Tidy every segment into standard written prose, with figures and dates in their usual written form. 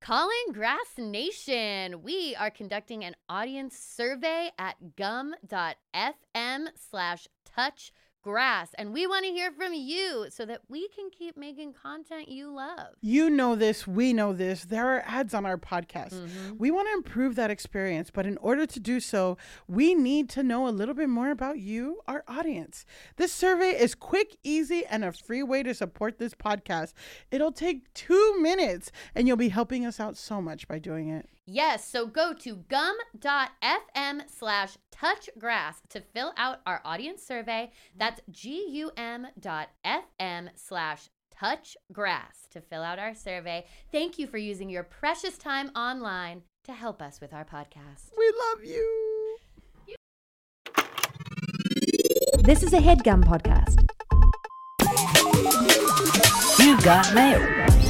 Calling Grass Nation. We are conducting an audience survey at gum.fm/touchgrass. And we want to hear from you so that we can keep making content you love. You know this. We know this. There are ads on our podcast. Mm-hmm. We want to improve that experience. But in order to do so, we need to know a little bit more about you, our audience. This survey is quick, easy, and a free way to support this podcast. It'll take 2 minutes, and you'll be helping us out so much by doing it. Yes, so go to gum.fm/touchgrass to fill out our audience survey. That's gum.fm/touchgrass to fill out our survey. Thank you for using your precious time online to help us with our podcast. We love you. This is a HeadGum podcast. You got mail.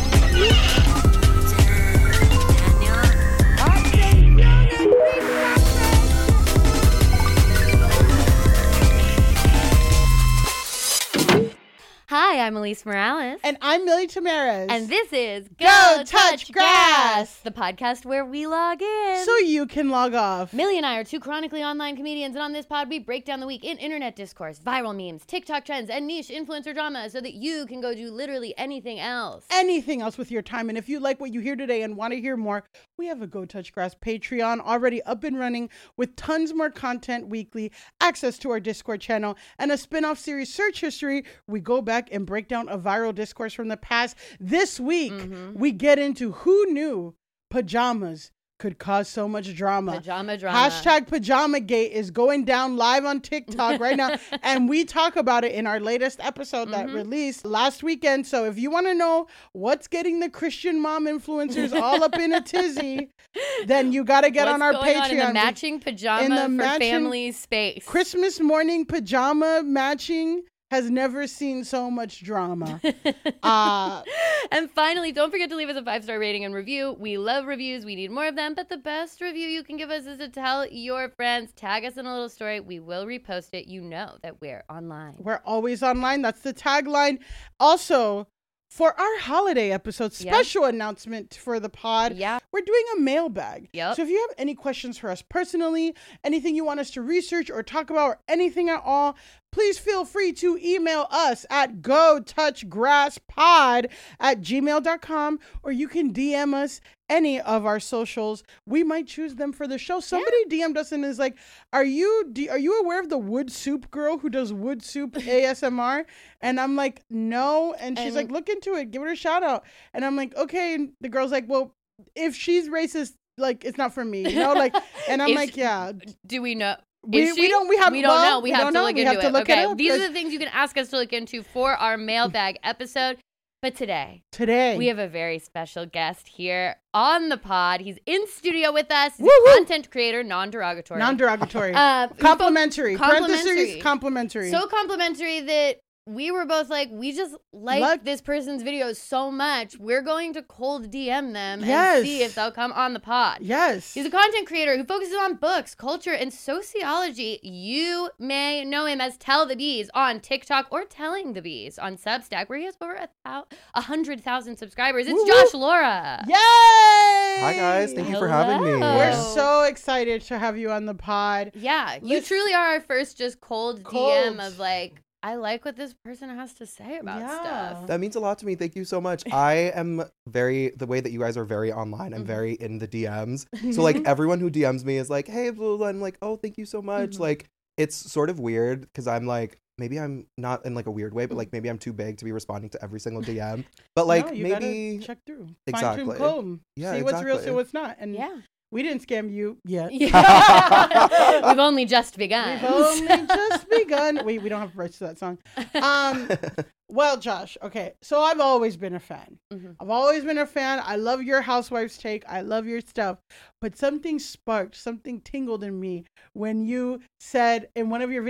Hi, I'm Elise Morales. And I'm Millie Tamarez. And this is Go Touch Grass, the podcast where we log in. so you can log off. Millie and I are two chronically online comedians, and on this pod, we break down the week in internet discourse, viral memes, TikTok trends, and niche influencer drama so that you can go do literally anything else. Anything else with your time. And if you like what you hear today and want to hear more, we have a Go Touch Grass Patreon already up and running with tons more content weekly, access to our Discord channel, and a spin-off series, Search History. We go back and break down a viral discourse from the past. This week, we get into who knew pajamas could cause so much drama. Pajama drama. Hashtag Pajamagate is going down live on TikTok right now. And we talk about it in our latest episode that released last weekend. So if you want to know what's getting the Christian mom influencers all up in a tizzy, then you got to get on our What's going Patreon. on in the matching pajama for family space. Christmas morning pajama matching has never seen so much drama. And finally, don't forget to leave us a 5-star rating and review. We love reviews. We need more of them. But the best review you can give us is to tell your friends. Tag us in a little story. We will repost it. You know that we're online. We're always online. That's the tagline. Also, for our holiday episode, special announcement for the pod, we're doing a mailbag. Yep. So if you have any questions for us personally, anything you want us to research or talk about, or anything at all, please feel free to email us at gotouchgrasspod@gmail.com, or you can DM us any of our socials. We might choose them for the show. Somebody DM'd us and is like, are you aware of the wood soup girl who does wood soup ASMR? And I'm like, no. And she's like, look into it, give her a shout out. And I'm like, okay. And the girl's like, well, if she's racist, like, it's not for me, you know? Like, and I'm like, yeah. Do we know? We don't know. We have to look into it. Okay, these are the things you can ask us to look into for our mailbag episode. But today, we have a very special guest here on the pod. He's in studio with us. He's a content creator, non-derogatory. Complimentary. Parentheses, complimentary. So complimentary that we were both like, we just like this person's videos so much. We're going to cold DM them and see if they'll come on the pod. Yes. He's a content creator who focuses on books, culture, and sociology. You may know him as Tell the Bees on TikTok or Telling the Bees on Substack, where he has over 100,000 subscribers. It's Josh Laura. Yay! Hi, guys. Thank you for having me. We're so excited to have you on the pod. Yeah. You truly are our first just cold DM of like, I like what this person has to say about stuff. That means a lot to me. Thank you so much. I am the way that you guys are very online. I'm very in the DMs. So like everyone who DMs me is like, hey, blah, blah, blah. I'm like, oh, thank you so much. Like it's sort of weird because I'm like, maybe I'm not in like a weird way, but like maybe I'm too big to be responding to every single DM. But like no, you maybe gotta check through. Exactly. Fine-tune comb. Yeah, see what's real, see what's not. And we didn't scam you yet. We've only just begun. We don't have rights to that song. Well, Josh, okay. So I've always been a fan. I've always been a fan. I love your Housewives take. I love your stuff. But something tingled in me when you said in one of your videos,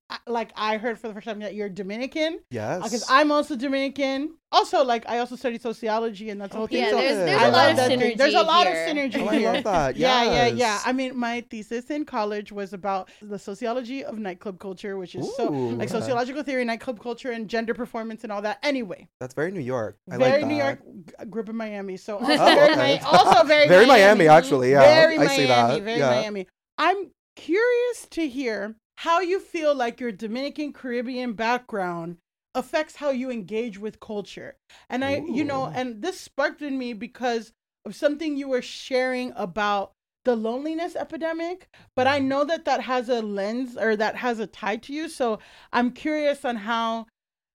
like I heard for the first time that you're Dominican. Yes. Because I'm also Dominican. Also, like I also study sociology, and that's the whole thing. Yeah, So there's I a lot love of that thing. synergy. There's a lot of here. synergy Oh, I here. love that. Yeah. Yes. I mean, my thesis in college was about the sociology of nightclub culture, which is so Ooh, like okay. sociological theory, nightclub culture, and gender performance and all that. Anyway, That's very New York. I very like that. New York. Grew up in Miami, so also, Oh, very, okay. also very Very Miami, actually. Yeah, very I Miami, see that. very Yeah. Miami. I'm curious to hear how you feel like your Dominican Caribbean background affects how you engage with culture. And Ooh. and this sparked in me because of something you were sharing about the loneliness epidemic, but I know that has a lens or that has a tie to you. So I'm curious on how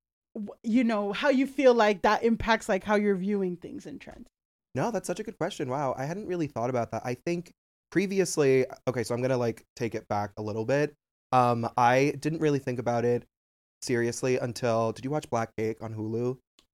how you feel like that impacts like how you're viewing things and trends. No, that's such a good question. Wow, I hadn't really thought about that. I think previously, okay, so I'm gonna like take it back a little bit. I didn't really think about it seriously until, did you watch Black Cake on Hulu?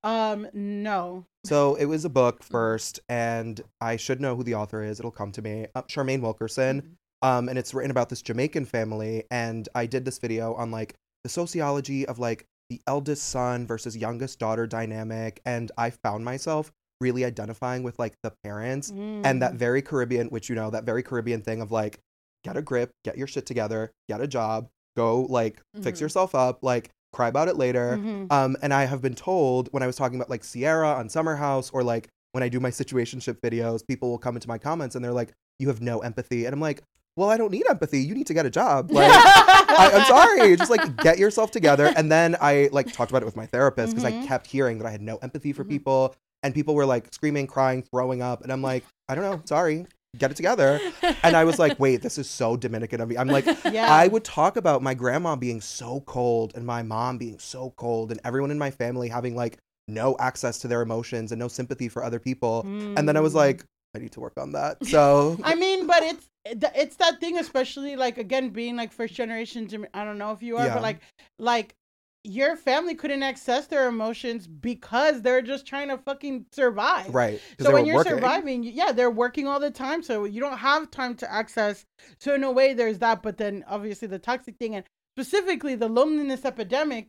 No. So it was a book first, and I should know who the author is. It'll come to me. Charmaine Wilkerson. And it's written about this Jamaican family, and I did this video on like the sociology of like the eldest son versus youngest daughter dynamic, and I found myself really identifying with like the parents and that very Caribbean, which that very Caribbean thing of like, get a grip, get your shit together, get a job, go like fix yourself up, like cry about it later. And I have been told when I was talking about like Sierra on Summer House, or like when I do my situationship videos, people will come into my comments and they're like, you have no empathy. And I'm like, well, I don't need empathy. You need to get a job. Like, I'm sorry. Just like get yourself together. And then I like talked about it with my therapist because I kept hearing that I had no empathy for people, and people were like screaming, crying, throwing up. And I'm like, I don't know. Sorry. Get it together. And I was like, wait, this is so Dominican of me. I'm like, I would talk about my grandma being so cold and my mom being so cold and everyone in my family having like no access to their emotions and no sympathy for other people. And then I was like, I need to work on that. So I mean, but it's that thing, especially like again being like first generation. I don't know if you are, but like your family couldn't access their emotions because they're just trying to fucking survive. Right. So when you're surviving, they're working all the time. So you don't have time to access. So in a way, there's that. But then obviously the toxic thing, and specifically the loneliness epidemic,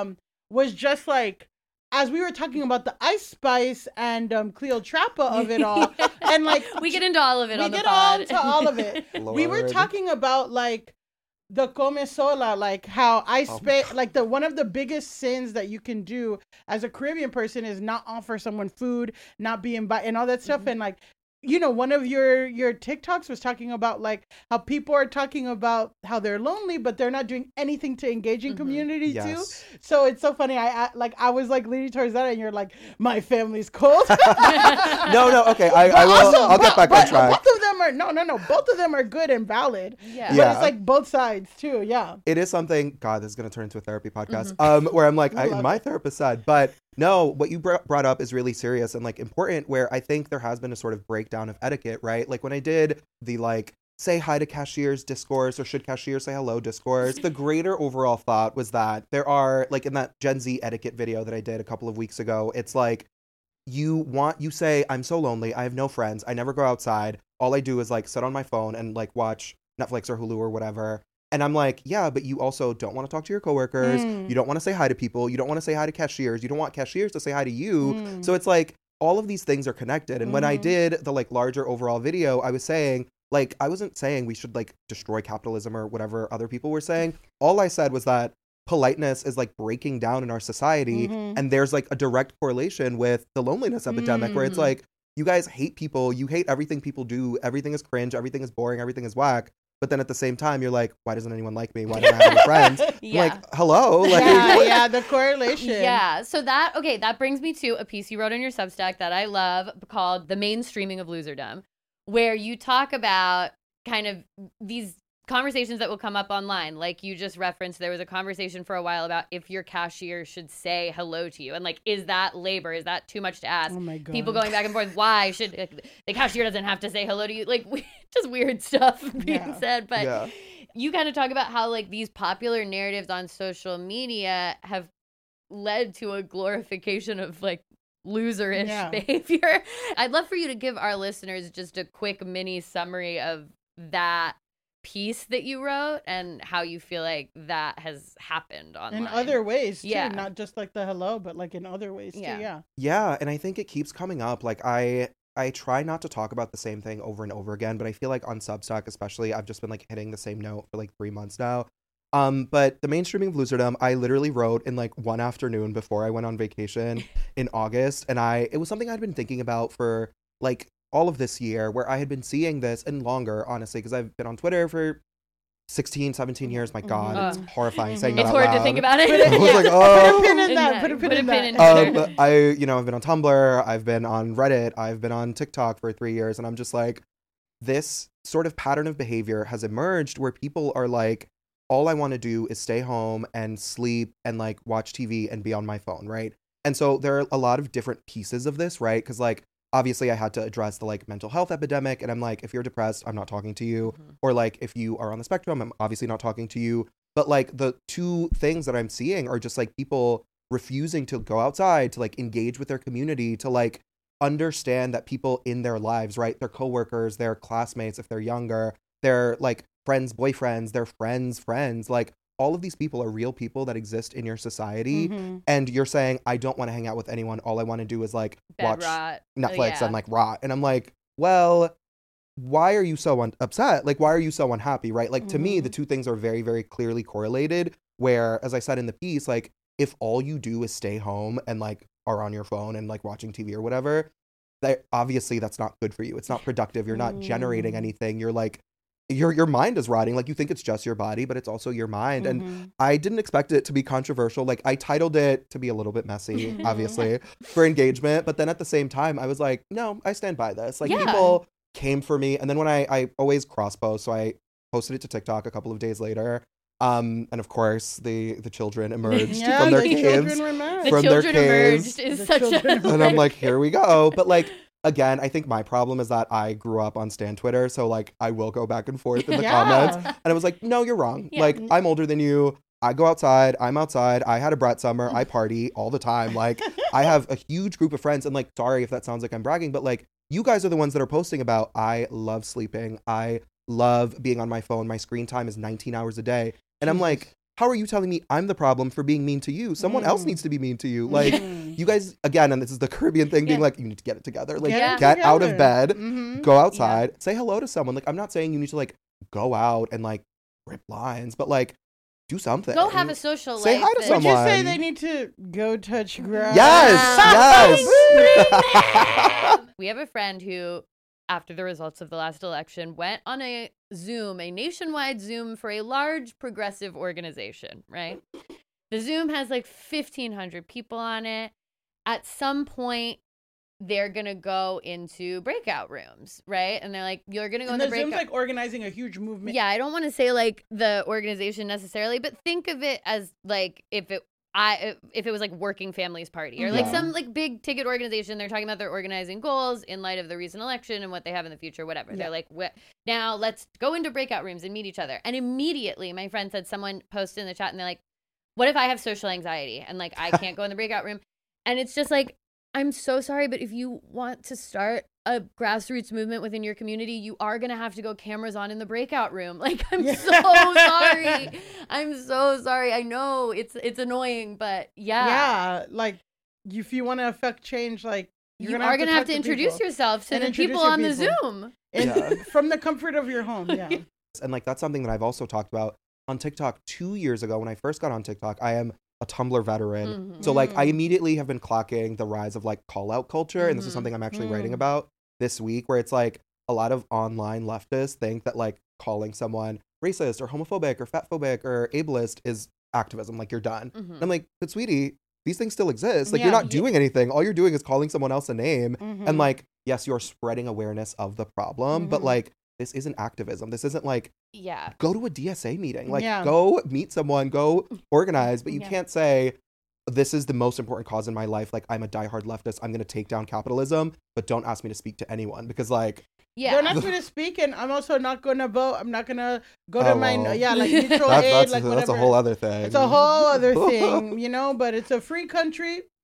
was just like, as we were talking about the Ice Spice and Cleotrapa of it all, and like we get into all of it on the pod. We get on to all of it. We were talking about like the come sola, like how like one of the biggest sins that you can do as a Caribbean person is not offer someone food, not be invited, and all that stuff. And like, one of your TikToks was talking about like how people are talking about how they're lonely, but they're not doing anything to engage in community too. So it's so funny. I was like leaning towards that, and you're like, my family's cold. No. Okay, I'll get back on track. Both of them are no. Both of them are good and valid. Yeah. But it's like both sides too. Yeah. It is something. God, this is gonna turn into a therapy podcast. Where I'm like, my therapist said, but. No, what you brought up is really serious and like important, where I think there has been a sort of breakdown of etiquette, right? Like when I did the like say hi to cashiers discourse, or should cashiers say hello discourse, the greater overall thought was that there are like in that Gen Z etiquette video that I did a couple of weeks ago, it's like you say, I'm so lonely, I have no friends, I never go outside, all I do is like sit on my phone and like watch Netflix or Hulu or whatever. And I'm like, yeah, but you also don't want to talk to your coworkers. You don't want to say hi to people. You don't want to say hi to cashiers. You don't want cashiers to say hi to you. So it's like all of these things are connected. And when I did the like larger overall video, I was saying, like, I wasn't saying we should like destroy capitalism or whatever other people were saying. All I said was that politeness is like breaking down in our society. And there's like a direct correlation with the loneliness epidemic, where it's like, you guys hate people. You hate everything people do. Everything is cringe. Everything is boring. Everything is whack. But then at the same time, you're like, why doesn't anyone like me? Why don't I have any friends? I'm like, hello? Like, the correlation. Yeah. So that brings me to a piece you wrote on your Substack that I love called The Mainstreaming of Loserdom, where you talk about kind of these conversations that will come up online. Like you just referenced, there was a conversation for a while about if your cashier should say hello to you. And like, is that labor? Is that too much to ask? Oh my God. People going back and forth. Why should the cashier doesn't have to say hello to you? Like just weird stuff being said. But you kind of talk about how like these popular narratives on social media have led to a glorification of like loserish behavior. I'd love for you to give our listeners just a quick mini summary of that piece that you wrote and how you feel like that has happened online. In other ways, too. Yeah. Not just like the hello, but like in other ways, too. Yeah. Yeah, and I think it keeps coming up. Like I try not to talk about the same thing over and over again, but I feel like on Substack especially, I've just been like hitting the same note for like 3 months now. But the mainstreaming of loserdom, I literally wrote in like one afternoon before I went on vacation in August, and it was something I'd been thinking about for like all of this year, where I had been seeing this and longer, honestly, because I've been on Twitter for 16, 17 years. My God, it's horrifying saying that It's out hard loud. to think about it. I was like, Put a oh. pin in that. Put a pin in that. I've been on Tumblr, I've been on Reddit, I've been on TikTok for 3 years, and I'm just like, this sort of pattern of behavior has emerged where people are like, all I want to do is stay home and sleep and like watch TV and be on my phone, right? And so there are a lot of different pieces of this, right? Because like, obviously I had to address the like mental health epidemic, and I'm like, if you're depressed, I'm not talking to you. Or like, if you are on the spectrum, I'm obviously not talking to you. But like the two things that I'm seeing are just like people refusing to go outside, to like engage with their community, to like understand that people in their lives, right? Their coworkers, their classmates, if they're younger, their like friends, boyfriends, their friends, like all of these people are real people that exist in your society. And you're saying, I don't want to hang out with anyone. All I want to do is like watch Netflix and like rot. And I'm like, well, why are you so upset? Like, why are you so unhappy, right? Like, to me, the two things are very, very clearly correlated, where, as I said in the piece, like, if all you do is stay home and like are on your phone and like watching TV or whatever, obviously that's not good for you. It's not productive. You're not generating anything. You're like, your mind is rotting. Like, you think it's just your body, but it's also your mind. And I didn't expect it to be controversial. Like, I titled it to be a little bit messy, obviously, for engagement. But then at the same time, I was like, no, I stand by this. Like, people came for me. And then when I always cross post, so I posted it to TikTok a couple of days later. And of course, the children emerged from their caves. The children emerged is such a... And I'm like, here we go. But like, again, I think my problem is that I grew up on Stan Twitter, so like I will go back and forth in the comments. And I was like, no, you're wrong. Like, I'm older than you. I go outside. I'm outside. I had a brat summer. I party all the time. Like, I have a huge group of friends. And like, sorry if that sounds like I'm bragging, but like, you guys are the ones that are posting about, I love sleeping. I love being on my phone. My screen time is 19 hours a day. And I'm like, how are you telling me I'm the problem for being mean to you? Someone else needs to be mean to you. Like, you guys, again, and this is the Caribbean thing, being like, you need to get it together. Like, get out of bed, go outside, say hello to someone. Like, I'm not saying you need to like go out and like rip lines, but like, do something. Go have a social life. Say hi to someone. Would you say they need to go touch grass? Yes. We have a friend who, after the results of the last election, went on a nationwide Zoom for a large progressive organization, right? The Zoom has like 1,500 people on it. At some point, they're going to go into breakout rooms, right? And they're like, you're going to go in the breakout. Zoom's like organizing a huge movement. Yeah, I don't want to say like the organization necessarily, but think of it as like if it was like Working Families Party or like some like big ticket organization. They're talking about their organizing goals in light of the recent election and what they have in the future, whatever. They're like, now let's go into breakout rooms and meet each other. And immediately my friend said, someone posted in the chat and they're like, what if I have social anxiety and like I can't go in the breakout room? And it's just like, I'm so sorry, but if you want to start a grassroots movement within your community, you are going to have to go cameras on in the breakout room. Like, I'm so sorry. I'm so sorry. I know it's annoying, but Yeah, like, if you want to affect change, like, you are going to have to introduce yourself to the people on the Zoom. From the comfort of your home, And like, that's something that I've also talked about on TikTok 2 years ago when I first got on TikTok. I am a Tumblr veteran. So like, I immediately have been clocking the rise of like call out culture. And this is something I'm actually writing about this week, where it's like a lot of online leftists think that like calling someone racist or homophobic or fatphobic or ableist is activism. Like, you're done. And I'm like, but sweetie, these things still exist. Like, you're not doing anything. All you're doing is calling someone else a name. And like, yes, you're spreading awareness of the problem, but like, this isn't activism. This isn't like, go to a DSA meeting. Like, go meet someone, go organize. But you can't say, this is the most important cause in my life. Like, I'm a diehard leftist. I'm going to take down capitalism, but don't ask me to speak to anyone because like... Don't ask me to speak, and I'm also not going to vote. I'm not going to go to my... like, mutual aid, like, whatever. That's a whole other thing. It's a whole other thing, you know? But it's a free country.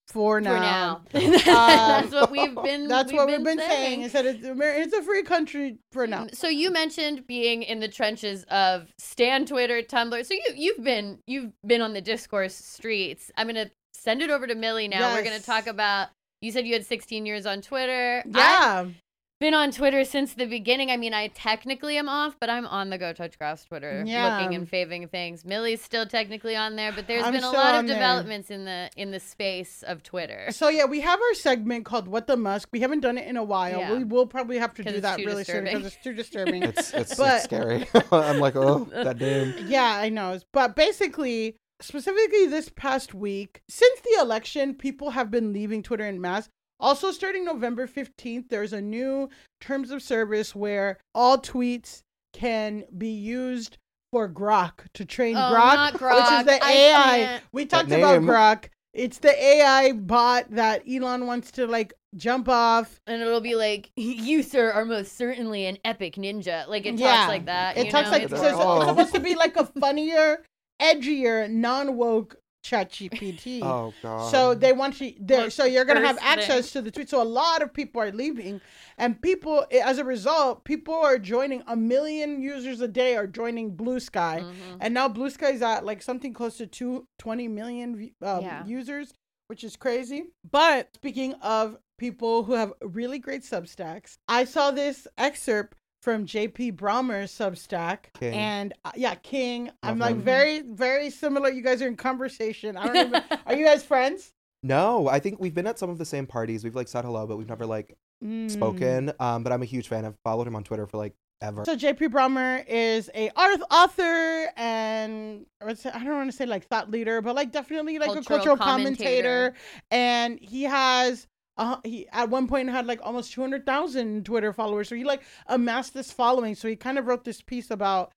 For now. That's what we've been. That's what we've been saying. Is that it's a free country for now. So you mentioned being in the trenches of Stan, Twitter, Tumblr. So you've been on the discourse streets. I'm gonna send it over to Millie now. Yes. We're gonna talk about. You said you had 16 years on Twitter. Yeah. Been on Twitter since the beginning. I mean, I technically am off, but I'm on the Go Touch Grass Twitter, looking and faving things. Millie's still technically on there, but there's been a lot of developments in the space of Twitter. So yeah, we have our segment called "What the Musk." We haven't done it in a while. Yeah. We will probably have to do that really soon because it's too disturbing. It's scary. I'm like, oh, that name. Yeah, I know. But basically, specifically this past week, since the election, people have been leaving Twitter en masse. Also, starting November 15th, there's a new terms of service where all tweets can be used for Grok, to train not Grok, which is the AI. We talked about Grok. It's the AI bot that Elon wants to like jump off. And it'll be like, you, sir, are most certainly an epic ninja. Like, it talks like that. It talks like, it's supposed to be like a funnier, edgier, non-woke ChatGPT. Oh god. So they want you so you're gonna have access to the tweet. So a lot of people are leaving, and people, as a result, people are joining. 1 million users a day are joining Blue Sky, and now Blue Sky is at like something close to 20 million users, which is crazy. But speaking of people who have really great Substacks, I saw this excerpt from JP Brommer's Substack. King. And King. I'm like very, very similar. You guys are in conversation. I don't even. Are you guys friends? No, I think we've been at some of the same parties. We've like said hello, but we've never like spoken. But I'm a huge fan. I've followed him on Twitter for like ever. So JP Brommer is a author and I don't want to say like thought leader, but like definitely like a cultural commentator. And he has. He at one point had like almost 200,000 Twitter followers. So he like amassed this following. So he kind of wrote this piece about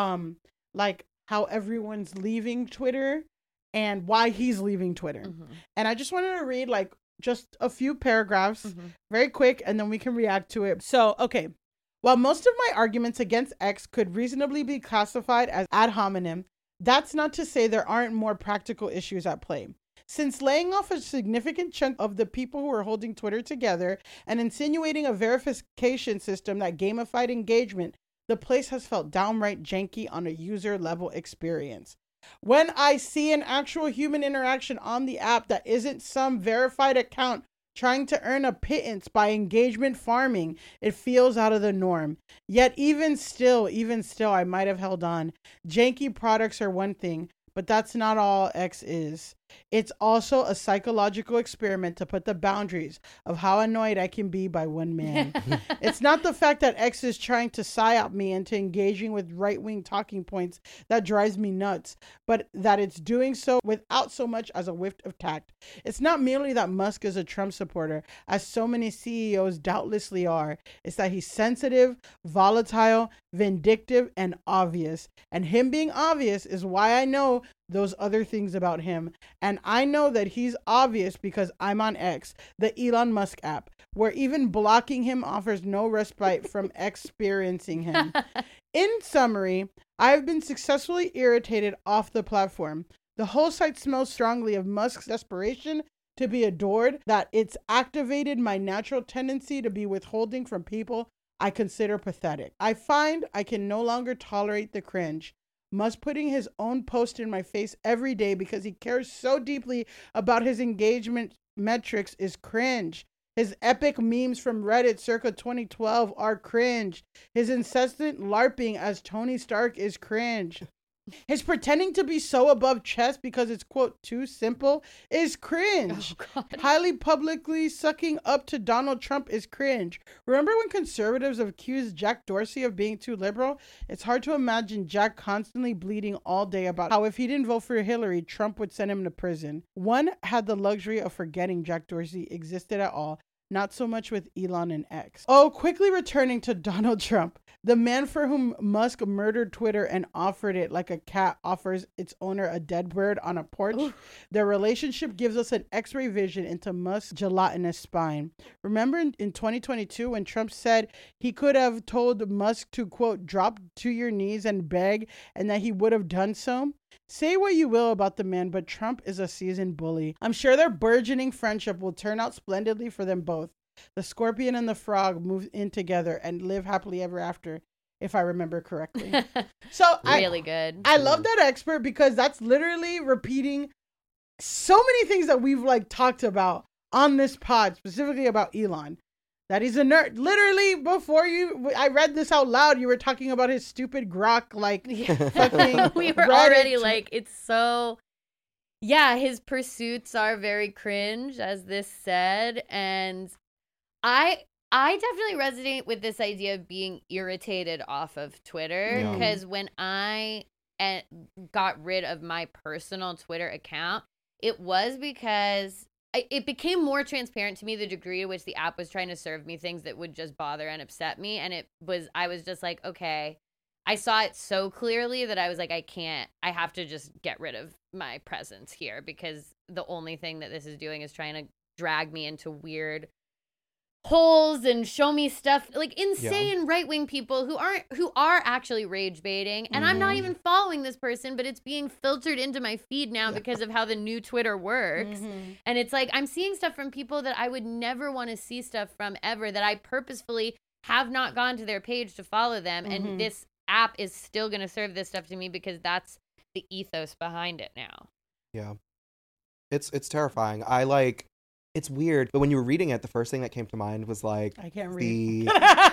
like how everyone's leaving Twitter and why he's leaving Twitter. And I just wanted to read like just a few paragraphs very quick, and then we can react to it. So, okay. While most of my arguments against X could reasonably be classified as ad hominem, that's not to say there aren't more practical issues at play. Since laying off a significant chunk of the people who are holding Twitter together and insinuating a verification system that gamified engagement, the place has felt downright janky on a user level experience. When I see an actual human interaction on the app that isn't some verified account trying to earn a pittance by engagement farming, it feels out of the norm. Yet even still, I might have held on. Janky products are one thing, but that's not all X is. It's also a psychological experiment to put the boundaries of how annoyed I can be by one man. It's not the fact that X is trying to psyop me into engaging with right-wing talking points that drives me nuts, but that it's doing so without so much as a whiff of tact. It's not merely that Musk is a Trump supporter, as so many CEOs doubtlessly are. It's that he's sensitive, volatile, vindictive, and obvious. And him being obvious is why I know those other things about him. And I know that he's obvious because I'm on X, the Elon Musk app, where even blocking him offers no respite from experiencing him. In summary, I've been successfully irritated off the platform. The whole site smells strongly of Musk's desperation to be adored, that it's activated my natural tendency to be withholding from people I consider pathetic. I find I can no longer tolerate the cringe. Musk putting his own post in my face every day because he cares so deeply about his engagement metrics is cringe. His epic memes from Reddit circa 2012 are cringe. His incessant LARPing as Tony Stark is cringe. His pretending to be so above chess because it's, quote, too simple is cringe. Oh, Highly publicly sucking up to Donald Trump is cringe. Remember when conservatives accused Jack Dorsey of being too liberal? It's hard to imagine Jack constantly bleeding all day about how if he didn't vote for Hillary, Trump would send him to prison. One had the luxury of forgetting Jack Dorsey existed at all. Not so much with Elon and X. Oh, quickly returning to Donald Trump. The man for whom Musk murdered Twitter and offered it like a cat offers its owner a dead bird on a porch. Ooh. Their relationship gives us an x-ray vision into Musk's gelatinous spine. Remember in 2022 when Trump said he could have told Musk to, quote, drop to your knees and beg, and that he would have done so? Say what you will about the man, but Trump is a seasoned bully. I'm sure their burgeoning friendship will turn out splendidly for them both. The scorpion and the frog move in together and live happily ever after, if I remember correctly. So really good. I love that expert because that's literally repeating so many things that we've like talked about on this pod, specifically about Elon. That he's a nerd. Literally, before I read this out loud, you were talking about his stupid grok, like, fucking we were already like, it's so, yeah, his pursuits are very cringe, as this said, and I definitely resonate with this idea of being irritated off of Twitter, because when I got rid of my personal Twitter account, it was because it became more transparent to me the degree to which the app was trying to serve me things that would just bother and upset me. And I was just like, okay, I saw it so clearly that I was like, I have to just get rid of my presence here, because the only thing that this is doing is trying to drag me into weird holes and show me stuff like insane right-wing people who are actually rage baiting, and I'm not even following this person, but it's being filtered into my feed now because of how the new Twitter works. And it's like I'm seeing stuff from people that I would never want to see stuff from ever, that I purposefully have not gone to their page to follow them, and this app is still going to serve this stuff to me because that's the ethos behind it now. Yeah, it's terrifying. It's weird, but when you were reading it, the first thing that came to mind was like I can't read.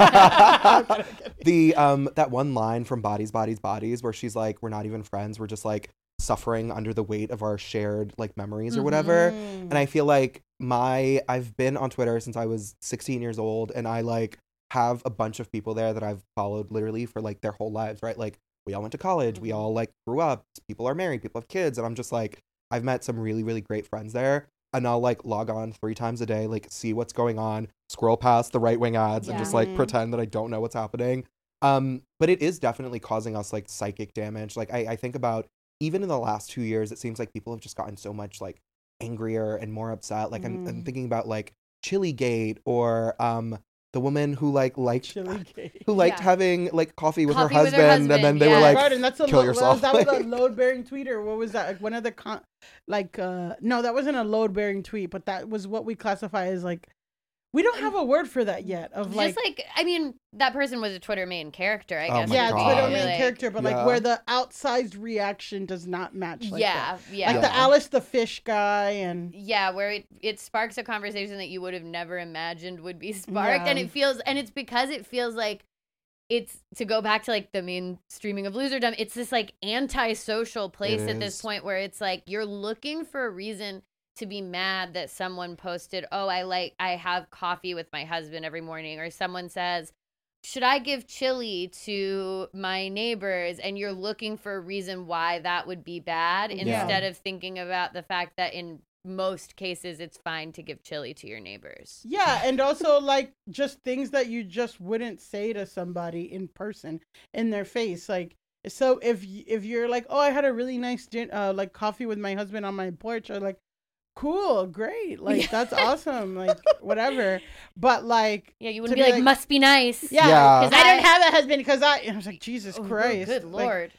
That one line from Bodies, Bodies, Bodies, where she's like, we're not even friends, we're just like suffering under the weight of our shared like memories or whatever. And I feel like I've been on Twitter since I was 16 years old, and I like have a bunch of people there that I've followed literally for like their whole lives, right? Like we all went to college, we all like grew up, people are married, people have kids, and I'm just like, I've met some really, really great friends there. And I'll like log on 3 times a day, like see what's going on, scroll past the right wing ads and just like pretend that I don't know what's happening. But it is definitely causing us like psychic damage. Like I think about even in the last 2 years, it seems like people have just gotten so much like angrier and more upset. Like I'm thinking about like Chilligate or the woman who liked having like coffee with her husband, and then they were like, right, and that's kill yourself. That was a load-bearing tweet, or what was that? Like one of the no, that wasn't a load-bearing tweet, but that was what we classify as like, we don't have a word for that yet. Of like, just like, I mean, that person was a Twitter main character, I guess. Yeah, Twitter main character, but like where the outsized reaction does not match. Like like the Alice the Fish guy, and where it sparks a conversation that you would have never imagined would be sparked, and it's because it feels like it's, to go back to like the mainstreaming of loserdom, it's this like antisocial place at this point where it's like you're looking for a reason to be mad that someone posted, I have coffee with my husband every morning, or someone says, should I give chili to my neighbors? And you're looking for a reason why that would be bad instead of thinking about the fact that in most cases it's fine to give chili to your neighbors. Yeah, and also like just things that you just wouldn't say to somebody in person, in their face. Like, so if you're like, I had a really nice like coffee with my husband on my porch, or like, cool, great, like that's awesome, like whatever. But like, you wouldn't be like, must be nice. Because I don't have a husband, because I was like, Jesus Christ, good Lord.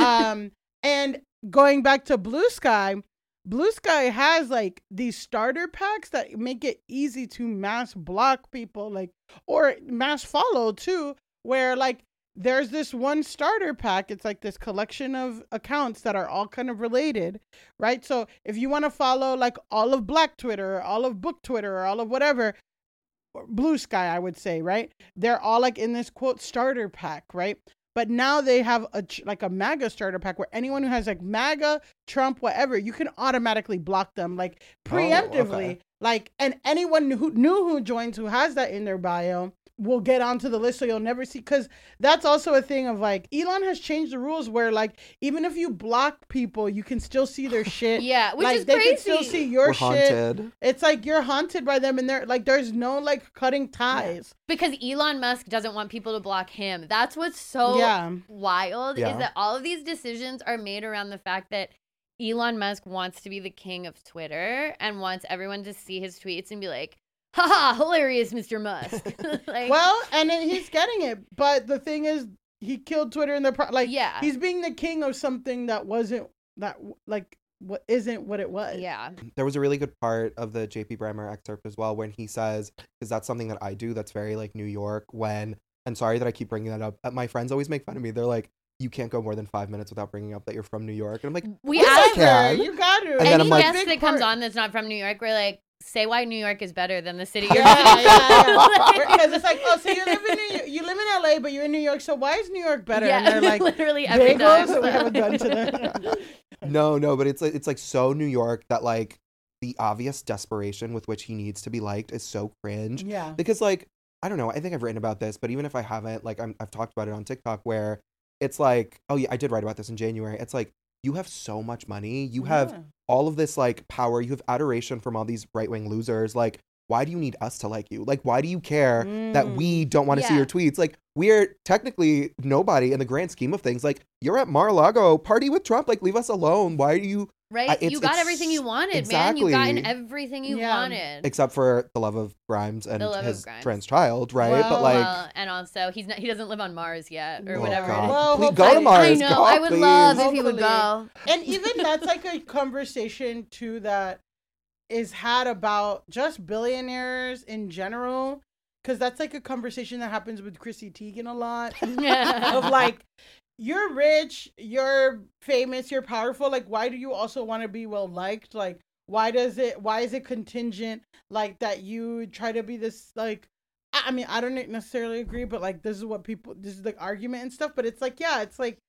And going back to Blue Sky has like these starter packs that make it easy to mass block people, like, or mass follow too, where like there's this one starter pack. It's like this collection of accounts that are all kind of related, right? So if you want to follow like all of Black Twitter, or all of Book Twitter, or all of whatever, Blue Sky, I would say, right? They're all like in this quote starter pack, right? But now they have a MAGA starter pack where anyone who has like MAGA, Trump, whatever, you can automatically block them like preemptively. Like, and anyone who joins who has that in their bio will get onto the list, so you'll never see. Because that's also a thing of like Elon has changed the rules where like even if you block people, you can still see their shit. Yeah, which like, is they crazy. can still see your We're shit. haunted. It's like you're haunted by them, and they're like there's no like cutting ties. Because Elon Musk doesn't want people to block him. That's what's so wild is that all of these decisions are made around the fact that Elon Musk wants to be the king of Twitter and wants everyone to see his tweets and be like, haha, hilarious, Mr. Musk. Like, Well, and then he's getting it, but the thing is, he killed Twitter in the he's being the king of something that wasn't that like what isn't what it was. Yeah. There was a really good part of the JP Bremer excerpt as well when he says, because that's something that I do that's very like New York when, and sorry that I keep bringing that up, my friends always make fun of me. They're like, you can't go more than 5 minutes without bringing up that you're from New York. And I'm like, We yes, I asked can. You got to. And then Any I'm like, guest that comes on that's not from New York, we're like, say why New York is better than the city you're Yeah, from. yeah. Because it's like, oh, so you live in LA, but you're in New York. So why is New York better? Yeah, And they're like, literally every bagels, time. so we have a gun to them. No, but it's like so New York that like the obvious desperation with which he needs to be liked is so cringe. Yeah. Because like, I don't know, I think I've written about this, but even if I haven't, like I've talked about it on TikTok where it's like, oh yeah, I did write about this in January. It's like, you have so much money. You have all of this like power. You have adoration from all these right-wing losers. Like, why do you need us to like you? Like, why do you care that we don't want to see your tweets? Like, we're technically nobody in the grand scheme of things. Like, you're at Mar-a-Lago, party with Trump. Like, leave us alone. Why do you... Right? You got everything you wanted, man. You've gotten everything you wanted. Except for the love of Grimes and his trans child, right? But like... and also, he doesn't live on Mars yet, or Oh, whatever. God. Well, Please go to Mars. I know. God, I would please. love if he would go. And even that's like a conversation too that is had about just billionaires in general, because that's like a conversation that happens with Chrissy Teigen a lot. Of like, you're rich, you're famous, you're powerful. Like, why do you also want to be well liked? Like, why is it contingent like that you try to be this like? I mean, I don't necessarily agree, but like this is the argument and stuff. But it's like, yeah, it's like,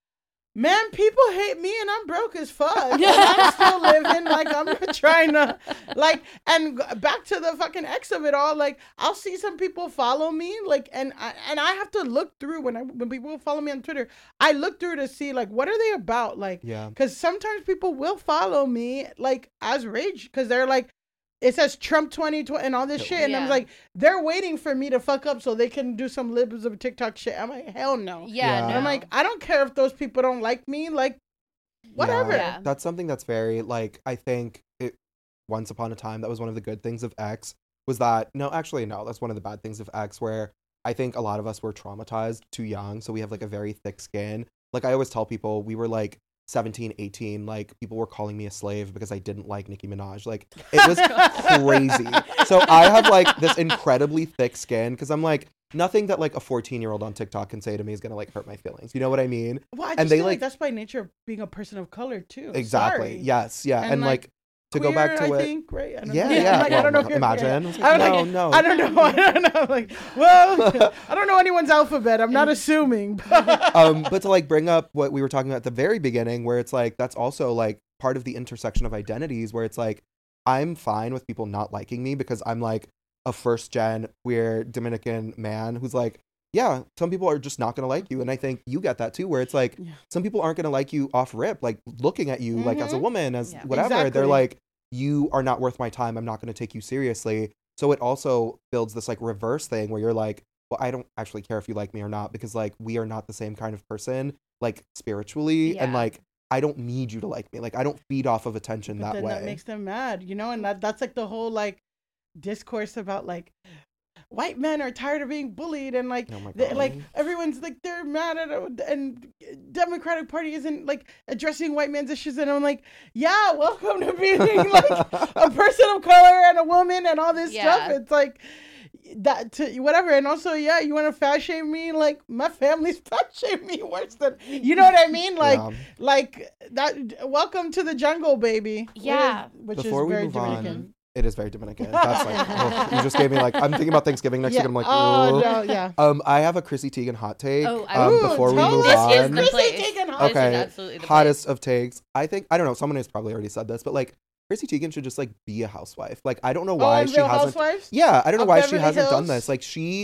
man, people hate me and I'm broke as fuck. And I'm still living like I'm not trying to like, and back to the fucking X of it all. Like, I'll see some people follow me like, and I have to look through when people follow me on Twitter, I look through to see like, what are they about? Like, because sometimes people will follow me like as rage because they're like, it says Trump 2020 and all this shit. And I'm like, they're waiting for me to fuck up so they can do some libs of TikTok shit. I'm like, hell no. Yeah. No. I'm like, I don't care if those people don't like me. Like, whatever. Yeah. That's something that's very, like, I think once upon a time, that was one of the good things of X was that, no, that's one of the bad things of X where I think a lot of us were traumatized too young. So we have like a very thick skin. Like I always tell people we were like 17, 18, like people were calling me a slave because I didn't like Nicki Minaj. Like it was crazy. So I have like this incredibly thick skin because I'm like, nothing that like a 14-year-old on TikTok can say to me is gonna like hurt my feelings. You know what I mean? Well, I just feel like that's by nature of being a person of color too. Exactly. Sorry. Yes. Yeah. And like to queer, go back to I it. think, right? I don't Yeah. know. Yeah. Like, well, I don't know if you're imagine. queer. Like, no. I don't know. Like, well, I don't know anyone's alphabet. I'm not assuming. But to like bring up what we were talking about at the very beginning, where it's like that's also like part of the intersection of identities, where it's like I'm fine with people not liking me because I'm like a first gen queer Dominican man who's like, yeah, some people are just not going to like you. And I think you get that too, where it's like, some people aren't going to like you off rip, like looking at you like as a woman, as whatever. Exactly. They're like, you are not worth my time. I'm not going to take you seriously. So it also builds this like reverse thing where you're like, well, I don't actually care if you like me or not, because like we are not the same kind of person, like spiritually. And like, I don't need you to like me. Like, I don't feed off of attention that way. That makes them mad, you know? And that's like the whole like discourse about like, white men are tired of being bullied and like like everyone's like they're mad at it, and Democratic Party isn't like addressing white men's issues, and I'm like, yeah, welcome to being like a person of color and a woman and all this stuff. It's like that to whatever. And also, yeah, you want to fat shame me? Like my family's fat shame me worse than, you know what I mean? Like like that. Welcome to the jungle, baby. Yeah, which Before is very we move Dominican. on, it is very Dominican. That's like, oh, you just gave me like, I'm thinking about Thanksgiving next week. And I'm like, oh no, yeah. I have a Chrissy Teigen hot take. Before we move this on. Is the place. Okay, this is absolutely the hottest of takes. I think, I don't know, someone has probably already said this, but like Chrissy Teigen should just like be a housewife. Like I don't know why she hasn't. Housewives? Yeah, I don't know why she Beverly hasn't done Hills? this. Like she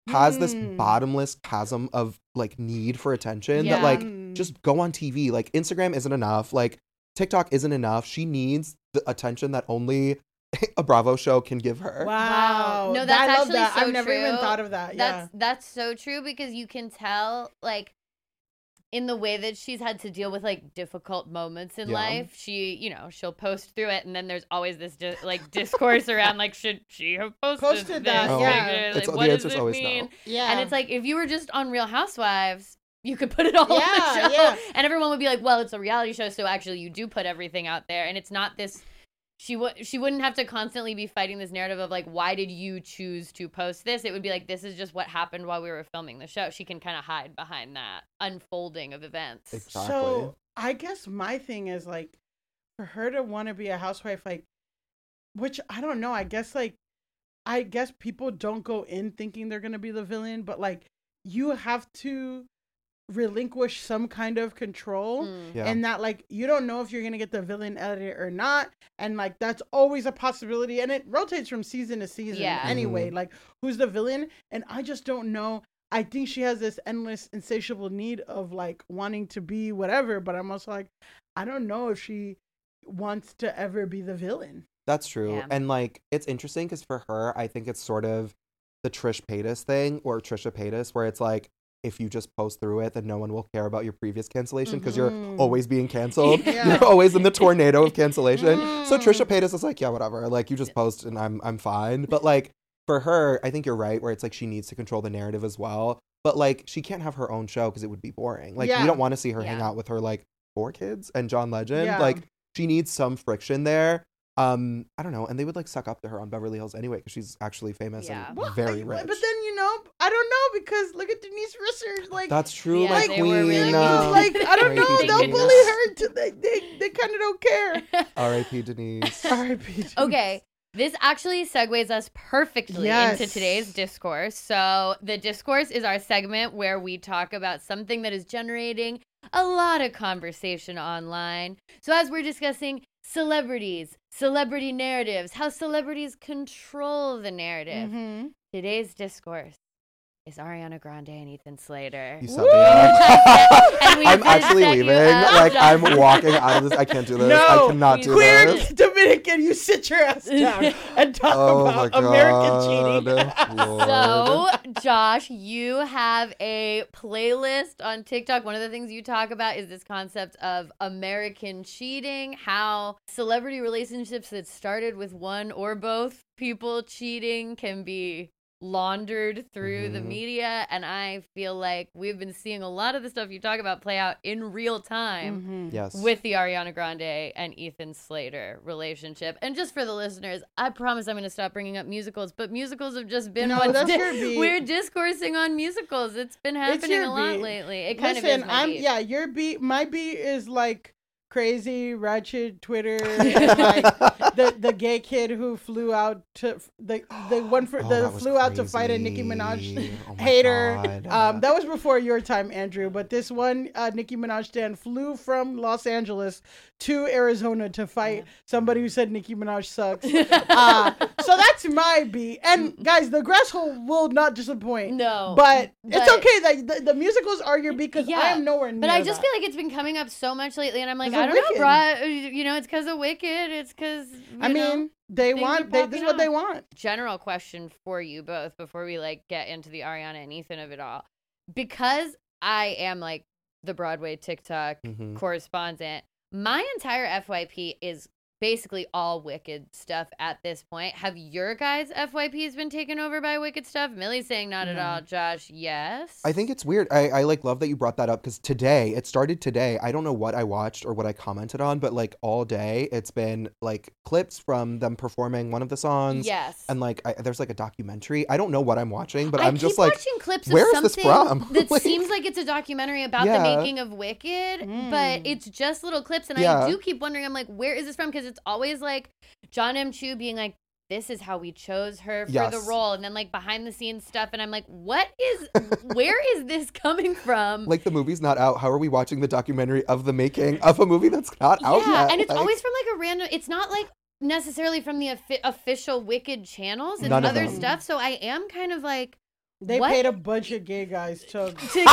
has this bottomless chasm of like need for attention that like just go on TV. Like Instagram isn't enough. Like TikTok isn't enough. She needs the attention that only a Bravo show can give her. Wow. No, that's I love actually that. so I've never true. even thought of that. That's so true because you can tell like in the way that she's had to deal with like difficult moments in life. She'll post through it and then there's always this like discourse around like should she have posted this? that? Oh. Yeah. Like, The what does answer's it always mean? no. Yeah. And it's like if you were just on Real Housewives, you could put it all on the Yeah, show. yeah. And everyone would be like, well, it's a reality show, so actually you do put everything out there. And it's not this, she wouldn't have to constantly be fighting this narrative of like, why did you choose to post this? It would be like, this is just what happened while we were filming the show. She can kind of hide behind that unfolding of events. Exactly. So I guess my thing is like, for her to want to be a housewife, like, which I don't know. I guess people don't go in thinking they're gonna be the villain, but like you have to relinquish some kind of control, Yeah. and that like you don't know if you're gonna get the villain edit or not, and like that's always a possibility, and it rotates from season to season. Yeah. Anyway, like who's the villain, and I just don't know. I think she has this endless, insatiable need of like wanting to be whatever, but I'm also like, I don't know if she wants to ever be the villain. That's true. Yeah. And like it's interesting because for her, I think it's sort of the Trish Paytas thing or Trisha Paytas where it's like if you just post through it, then no one will care about your previous cancellation because you're always being canceled. Yeah. You're always in the tornado of cancellation. So Trisha Paytas is like, yeah, whatever. Like you just post and I'm fine. But like for her, I think you're right where it's like she needs to control the narrative as well. But like she can't have her own show because it would be boring. Like we don't want to see her hang out with her like 4 kids and John Legend. Yeah. Like she needs some friction there. I don't know, and they would like suck up to her on Beverly Hills anyway because she's actually famous and very rich. But then I don't know because look at Denise Risser. Like That's true, Yeah, my they were queen. really like I don't know, Very they'll Denise. bully her. They kind of don't care. R.I.P. Denise. R.I.P. Okay. This actually segues us perfectly Yes. into today's discourse. So, the discourse is our segment where we talk about something that is generating a lot of conversation online. So, as we're discussing celebrities, celebrity narratives, how celebrities control the narrative, Mm-hmm. today's discourse is Ariana Grande and Ethan Slater. You set me up. And we I'm did actually set you leaving. up, Like John. I'm walking out of this. I can't do this. No, I cannot do Queer this. Dominican, you sit your ass down and talk Oh my about American cheating. God. So, Lord. Josh, you have a playlist on TikTok. One of the things you talk about is this concept of American cheating, how celebrity relationships that started with one or both people cheating can be laundered through the media. And I feel like we've been seeing a lot of the stuff you talk about play out in real time Yes. with the Ariana Grande and Ethan Slater relationship. And just for the listeners, I promise I'm going to stop bringing up musicals, but musicals have just been No, what's that's your beat. we're discoursing on musicals. It's been happening your a lot beat. lately. It kind Listen, of is my beat. your beat. My beat is like crazy ratchet Twitter and like the gay kid who flew out to the one for that was flew out to fight a Nicki crazy. Minaj Oh my hater. God. That was before your time, Andrew. But this one Nicki Minaj stan flew from Los Angeles to Arizona to fight somebody who said Nicki Minaj sucks. So that's my beat. And guys, the grass hole will not disappoint. No, but it's but- okay. Like the musicals are your beat because I am nowhere near. But I just that. feel like it's been coming up so much lately, and I'm like, Because I of don't know, Wicked. bro. You know, it's because of Wicked. It's because I mean, they things want. are This is popping what they up. want. General question for you both before we like get into the Ariana and Ethan of it all, because I am like the Broadway TikTok correspondent. My entire FYP is basically all Wicked stuff at this point. Have your guys' FYPs been taken over by Wicked stuff? Millie's saying not at all. Josh, yes. I think it's weird. I like love that you brought that up because it started today. I don't know what I watched or what I commented on, but like all day it's been like clips from them performing one of the songs. Yes. And like there's like a documentary. I don't know what I'm watching, but I I'm just keep like, watching clips where of is this something from? that Like- seems like it's a documentary about Yeah. the making of Wicked, but it's just little clips, and Yeah. I do keep wondering. I'm like, where is this from? Because it's always like John M. Chu being like, "This is how we chose her for the Yes. role," and then like behind the scenes stuff, and I'm like, where is this coming from? Like the movie's not out. How are we watching the documentary of the making of a movie that's not out yeah, yet? and it's Like, always from like a random. It's not like necessarily from the official Wicked channels and None of other them. stuff. So I am kind of like, They What? paid a bunch of gay guys to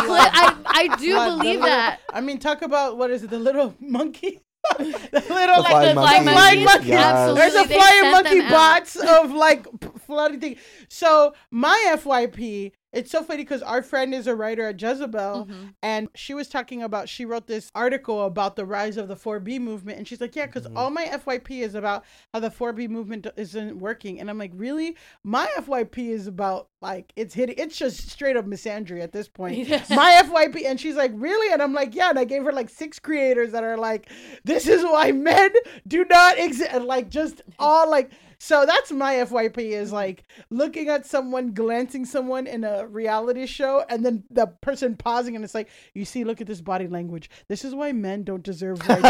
I do flood the believe little- that. I mean, talk about what is it? The little monkey. The little The like flying the flying monkeys. flying monkey. Yes. Absolutely. There's a They flying sent monkey them out. bots of like flooding thing. So my FYP, it's so funny because our friend is a writer at Jezebel, and she was talking about, she wrote this article about the rise of the 4B movement, and she's like, yeah, because all my FYP is about how the 4B movement isn't working, and I'm like, really? My FYP is about like it's just straight up misandry at this point. My FYP, and she's like, really? And I'm like, yeah, and I gave her like 6 creators that are like, this is why men do not exist, like just all like. So that's my FYP is like looking at someone, glancing someone in a reality show, and then the person pausing, and it's like, you see, look at this body language. This is why men don't deserve rights.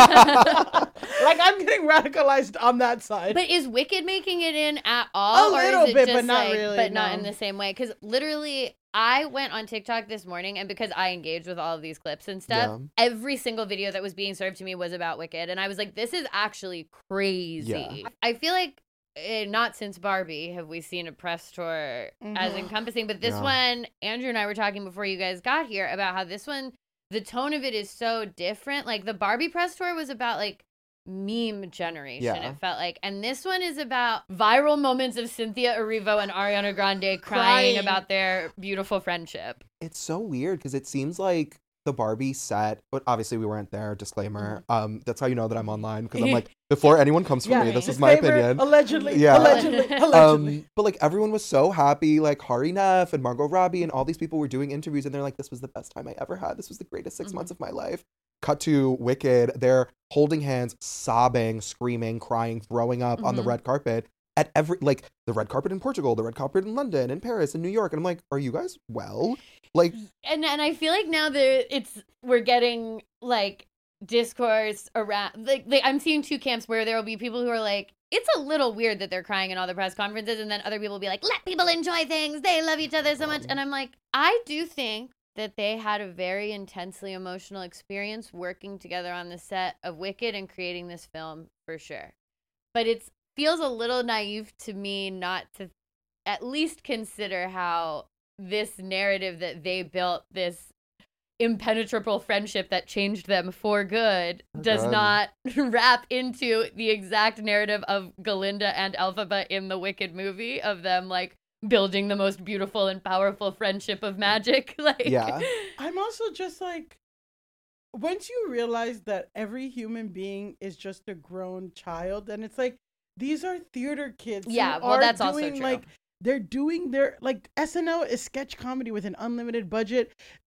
Like I'm getting radicalized on that side. But is Wicked making it in at all? A or little is it bit, just but not like, really, But not no. in the same way. Because literally, I went on TikTok this morning, and because I engaged with all of these clips and stuff, every single video that was being served to me was about Wicked. And I was like, this is actually crazy. Yeah. I feel like not since Barbie have we seen a press tour as encompassing, but this one, Andrew and I were talking before you guys got here about how this one, the tone of it is so different. Like the Barbie press tour was about like meme generation, it felt like, and this one is about viral moments of Cynthia Erivo and Ariana Grande crying about their beautiful friendship. It's so weird because it seems like the Barbie set, but obviously we weren't there, disclaimer. That's how you know that I'm online, because I'm like, before anyone comes for me, this is my disclaimer, opinion. Allegedly. But like everyone was so happy, like Hari Nef and Margot Robbie and all these people were doing interviews, and they're like, this was the best time I ever had. This was the greatest 6 months of my life. Cut to Wicked, they're holding hands, sobbing, screaming, crying, throwing up on the red carpet at every, like the red carpet in Portugal, the red carpet in London, in Paris, in New York. And I'm like, are you guys well? Like, and I feel like now we're getting like discourse around like I'm seeing 2 camps where there will be people who are like, it's a little weird that they're crying in all the press conferences, and then other people will be like, let people enjoy things, they love each other so much. And I'm like, I do think that they had a very intensely emotional experience working together on the set of Wicked and creating this film, for sure. But it feels a little naive to me not to at least consider how this narrative that they built, this impenetrable friendship that changed them for good, does not wrap into the exact narrative of Galinda and Elphaba in the Wicked movie, of them like building the most beautiful and powerful friendship of magic. Like, yeah. I'm also just like, once you realize that every human being is just a grown child, and it's like, these are theater kids. Yeah, who well, are that's also doing, true. like, they're doing their, like, SNL is sketch comedy with an unlimited budget.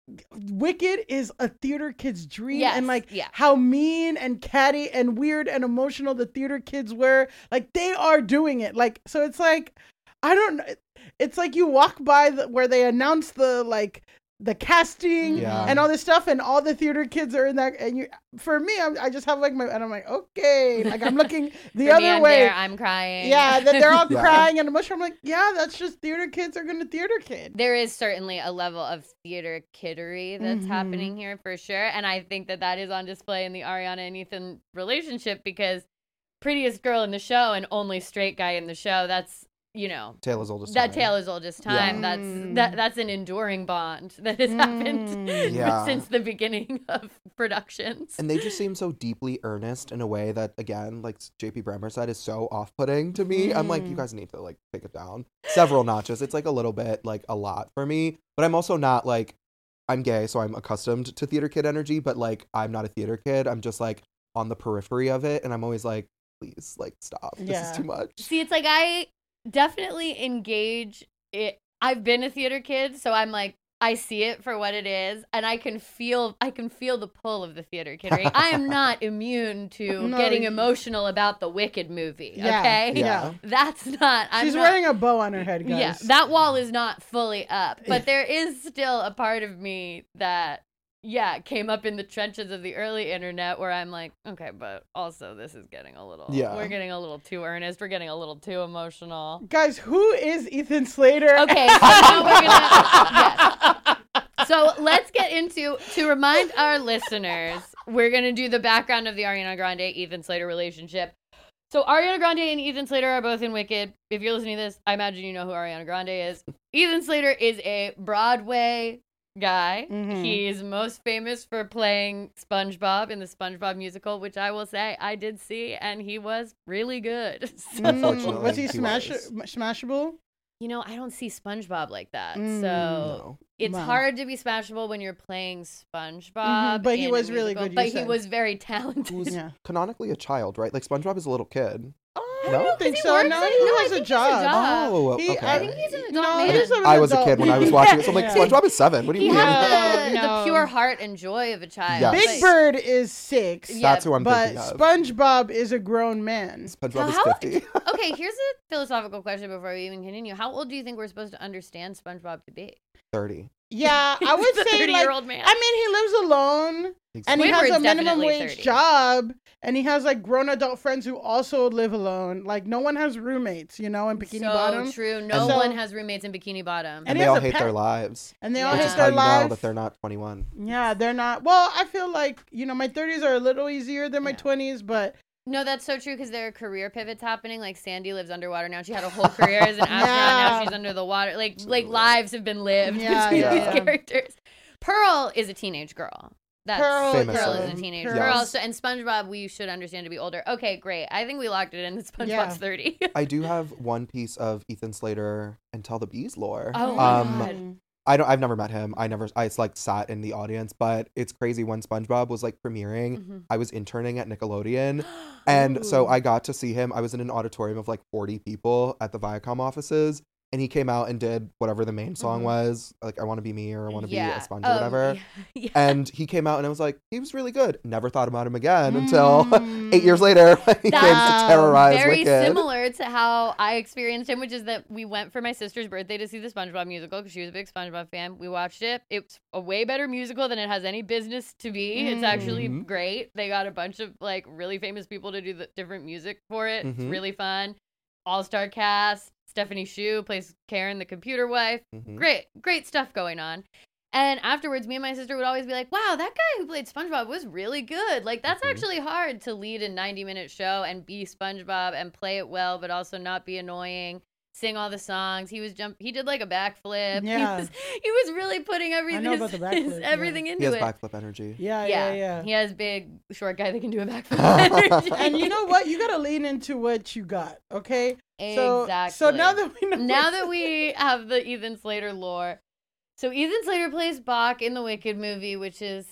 Wicked is a theater kid's dream. Yes, and like yeah. how mean and catty and weird and emotional the theater kids were, like they are doing it. Like, so it's like, I don't know. It's like you walk by where they announce the casting and all this stuff, and all the theater kids are in that. And for me, I just have like and I'm like, okay, like I'm looking the other way. I'm crying. Yeah, that they're all crying and emotional. I'm like, yeah, that's just theater kids are gonna theater kid. There is certainly a level of theater kiddery that's happening here for sure. And I think that is on display in the Ariana and Ethan relationship, because prettiest girl in the show and only straight guy in the show, that's, you know, Tale as old as that time. tale is old as time. That's an enduring bond that has happened since the beginning of productions. And they just seem so deeply earnest in a way that, again, like JP Bremer said, is so off-putting to me. I'm like, you guys need to like take it down several notches. It's like a little bit like a lot for me, but I'm also not like, I'm gay, so I'm accustomed to theater kid energy, but like I'm not a theater kid. I'm just like on the periphery of it, and I'm always like, please, like stop. This is too much. See, it's like I definitely engage it. I've been a theater kid, so I'm like, I see it for what it is, and I can feel the pull of the theater kiddery. I am not immune to getting emotional about the Wicked movie. Okay, that's not. She's wearing a bow on her head, guys. Yeah, that wall is not fully up, but there is still a part of me that came up in the trenches of the early internet where I'm like, okay, but also this is getting a little, we're getting a little too earnest. We're getting a little too emotional. Guys, who is Ethan Slater? Okay, so now we're gonna, So let's get into, to remind our listeners, we're gonna do the background of the Ariana Grande, Ethan Slater relationship. So Ariana Grande and Ethan Slater are both in Wicked. If you're listening to this, I imagine you know who Ariana Grande is. Ethan Slater is a Broadway guy. Mhm. He's most famous for playing SpongeBob in the SpongeBob musical, which I will say I did see, and he was really good. So, Unfortunately, Was he he smashable? you know, I don't see SpongeBob like that. So No. it's Wow. hard to be smashable when you're playing SpongeBob. But he in a was really musical, good, you But he said. was very talented. Who's Yeah. canonically a child, right? Like SpongeBob is a little kid. Oh, No? I don't think He so. works No, like- he no, I has a think he has a job. job. Oh, He- okay. I think he's an adult No, man. he's an I was a adult kid when I was man. watching it, so I'm like, Yeah. SpongeBob is 7. What do you He mean? has the No. pure heart and joy of a child. Yes. Big But- Bird is 6, Yeah, That's who I'm but thinking of. SpongeBob is a grown man. SpongeBob is how- 50. Okay, here's a philosophical question before we even continue. How old do you think we're supposed to understand SpongeBob to be? 30. Yeah, I would The say like 30-year-old man. I mean, he lives alone and he has Squidward's a minimum definitely wage 30. job, and he has like grown adult friends who also live alone. Like no one has roommates, in Bikini so Bottom. true. No So- one has roommates in Bikini Bottom. And And he they has all a hate pet. their lives. And they all Yeah. Which hate is their how you know life. that they're not 21. Yeah, they're not. Well, I feel like my 30s are a little easier than my Yeah. 20s, but No, that's so true because there are career pivots happening. Like Sandy lives underwater now. She had a whole career as an astronaut. Now she's under the water. Like lives have been lived Yeah, between yeah, these yeah. characters. Pearl is a teenage girl. That's Pearl, Famously. Pearl is a teenage Pearl. girl. Yes. So, and SpongeBob, we should understand to be older. Okay, great. I think we locked it in. SpongeBob's Yeah. 30. I do have one piece of Ethan Slater and Tell the Bees lore. Oh my Um, God. I've never met him. I like sat in the audience, but it's crazy when SpongeBob was like premiering. Mhm. I was interning at Nickelodeon, and so Ooh. I got to see him. I was in an auditorium of like 40 people at the Viacom offices, and he came out and did whatever the main song Mhm. was, like I Want to Be Me or I Want to Be a Sponge or Oh, whatever. Yeah. And he came out and I was like, he was really good. Never thought about him again until Mm. 8 years later when he came to That's terrorize Very Wicked. similar to how I experienced him, which is that we went for my sister's birthday to see the SpongeBob musical because she was a big SpongeBob fan. We watched it. It's a way better musical than it has any business to be. It's actually Mhm. great. They got a bunch of like really famous people to do the different music for it. It's Mhm. really fun. All-star cast. Stephanie Shu plays Karen, the computer wife. Mhm. Great stuff going on. And afterwards, me and my sister would always be like, wow, that guy who played SpongeBob was really good. Like, that's Mhm. actually hard to lead a 90-minute show and be SpongeBob and play it well, but also not be annoying, sing all the songs. He did like a backflip. Yeah. He was really putting everything, about the backflip, yeah. everything into He has it. backflip energy. yeah. He has big, short guy that can do a backflip. And you know what? You gotta lean into what you got, okay? Exactly. So now that we know, Now that we have the Ethan Slater lore. So Ethan Slater plays Bach in the Wicked movie, which is,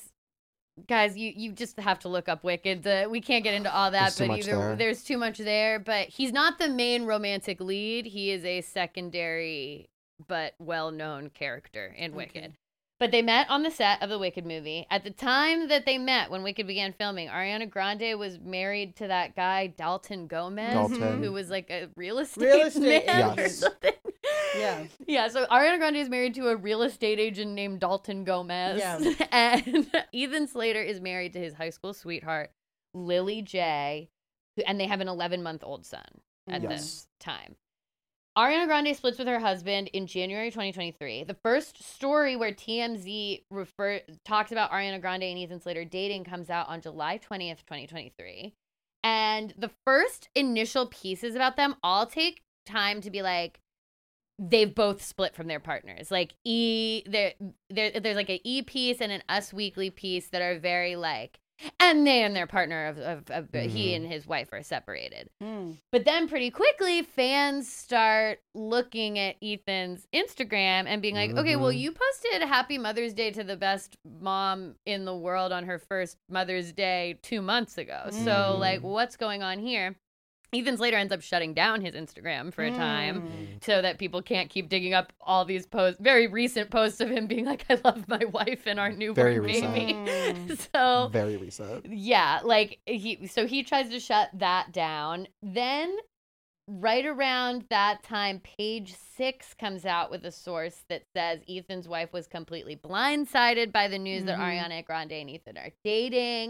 guys, you just have to look up Wicked. We can't get into all that, There's too but much there. there's too much there. But he's not the main romantic lead. He is a secondary but well-known character in Wicked. But they met on the set of the Wicked movie. At the time that they met, when Wicked began filming, Ariana Grande was married to that guy, Dalton Gomez, Dalton. who was like a real estate, Real estate man or agent. something. Yeah. Yeah, so Ariana Grande is married to a real estate agent named Dalton Gomez. Yeah. And Ethan Slater is married to his high school sweetheart, Lily J, and they have an 11-month-old son at Yes. this time. Ariana Grande splits with her husband in January 2023. The first story where TMZ talks about Ariana Grande and Ethan Slater dating comes out on July 20th, 2023. And the first initial pieces about them all take time to be like, they've both split from their partners. Like there's like an E piece and an Us Weekly piece that are very like, and they and their partner of he and his wife are separated. But then pretty quickly, fans start looking at Ethan's Instagram and being like, okay, well, you posted Happy Mother's Day to the best mom in the world on her first Mother's Day 2 months ago. So, like, what's going on here? Ethan Slater ends up shutting down his Instagram for a time so that people can't keep digging up all these very recent posts of him being like, I love my wife and our newborn Very baby. So, Very recent. yeah, like he tries to shut that down. Then right around that time, Page Six comes out with a source that says Ethan's wife was completely blindsided by the news that Ariana Grande and Ethan are dating.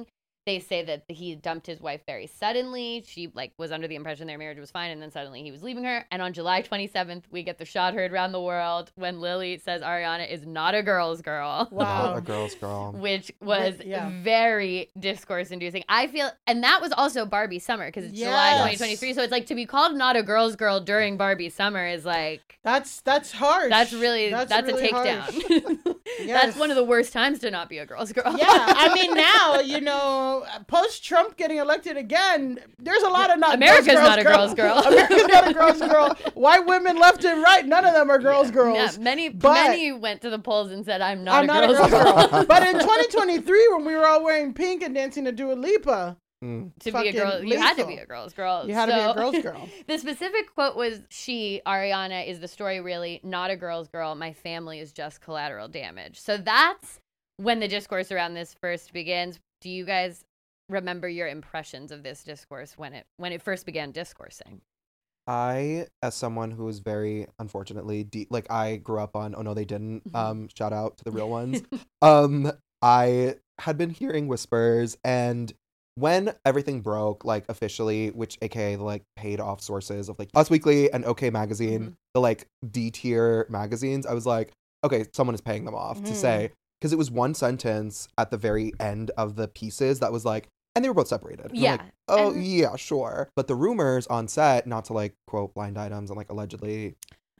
They say that he dumped his wife very suddenly. She like was under the impression their marriage was fine, and then suddenly he was leaving her. And on July 27th, we get the shot heard around the world when Lily says Ariana is not a girl's girl. Wow. Not a girl's girl. Which was Yeah. very discourse-inducing. I feel, and that was also Barbie summer because it's July Yes. 2023. So it's like to be called not a girl's girl during Barbie summer is like That's harsh. that's really really a takedown. harsh. That's one of the worst times to not be a girl's girl. Yeah, I mean now, post Trump getting elected again, there's a lot of not America's girls, not a girl's girl. America's not a girl's girl. White women left and right, none of them are girls. Yeah, many went to the polls and said, I'm not a girl's girl. But in 2023, when we were all wearing pink and dancing to Dua Lipa, To be a fucking girl, you had to lethal. be a girl's girl. You had to be a So- girl's girl. The specific quote was, Ariana is the story really, not a girl's girl. My family is just collateral damage. So that's when the discourse around this first begins. Do you guys remember your impressions of this discourse when it first began discoursing? I, as someone who is very unfortunately like I grew up on Oh No They Didn't, shout out to the real ones. I had been hearing whispers, and when everything broke, like officially, which aka the like paid off sources of like Us Weekly and OK Magazine, the like D tier magazines, I was like, okay, someone is paying them off to say, because it was one sentence at the very end of the pieces that was like, and they were both separated. And I'm Yeah. like, oh, And- yeah, sure. But the rumors on set, not to like quote blind items and like allegedly.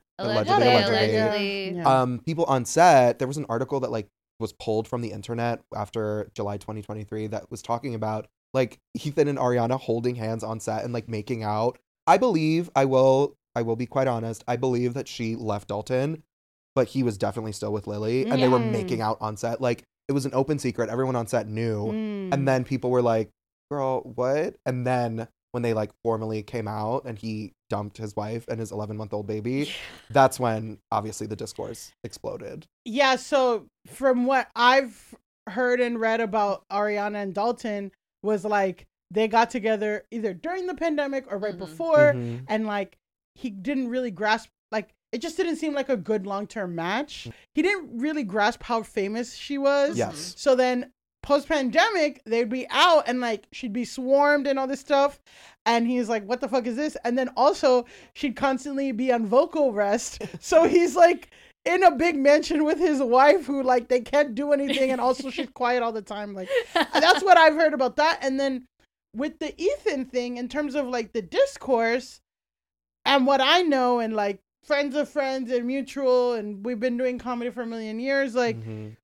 Allegedly. Yeah. People on set, there was an article that like was pulled from the internet after July 2023 that was talking about like Ethan and Ariana holding hands on set and like making out. I will be quite honest, I believe that she left Dalton, but he was definitely still with Lily, and they were making out on set. Like it was an open secret, everyone on set knew. And then people were like, girl, what? And then when they like formally came out and he dumped his wife and his 11-month-old baby, that's when obviously the discourse exploded. Yeah, so from what I've heard and read about Ariana and Dalton was like they got together either during the pandemic or right before, and like he didn't really grasp, like it just didn't seem like a good long-term match. He didn't really grasp how famous she was. Yes. So then post-pandemic, they'd be out and like she'd be swarmed and all this stuff. And he's like, what the fuck is this? And then also she'd constantly be on vocal rest. So he's like in a big mansion with his wife who like they can't do anything and also she's quiet all the time. Like that's what I've heard about that. And then with the Ethan thing, in terms of like the discourse and what I know and like friends of friends and mutual, and we've been doing comedy for a million years, like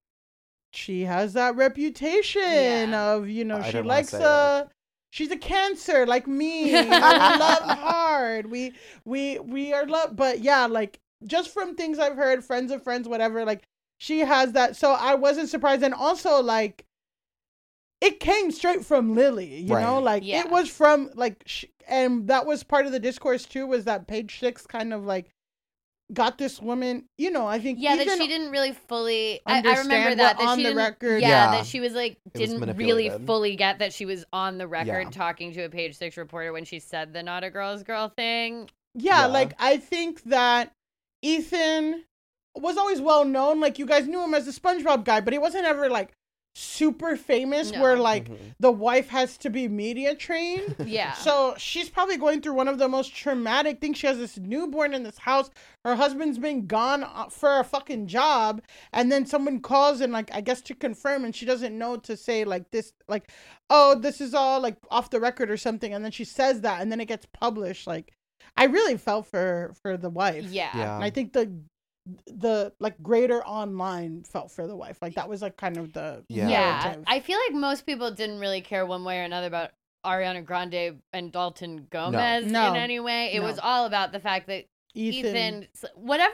she has that reputation of, I she didn't wanna likes say she's a Cancer like me. We love hard. We are love, but yeah, like just from things I've heard, friends of friends, whatever, like she has that. So I wasn't surprised. And also like it came straight from Lily, you know, like it was from like, and that was part of the discourse too, was that Page Six kind of like got this woman, I think that she didn't really fully I remember that on she the didn't, record. that she was like didn't really manipulated. fully get that she was on the record talking to a Page Six reporter when she said the not a girl's girl thing. Yeah, like I think that Ethan was always well known. Like you guys knew him as the SpongeBob guy, but he wasn't ever like super famous where like the wife has to be media trained. Yeah. So she's probably going through one of the most traumatic things. She has this newborn in this house. Her husband's been gone for a fucking job. And then someone calls and like, I guess to confirm, and she doesn't know to say like this, like, oh, this is all like off the record or something. And then she says that and then it gets published. Like I really felt for the wife. Yeah. And I think the like greater online felt for the wife, like that was like kind of the narrative. I feel like most people didn't really care one way or another about Ariana Grande and Dalton Gomez in any way. It was all about the fact that Ethan whatever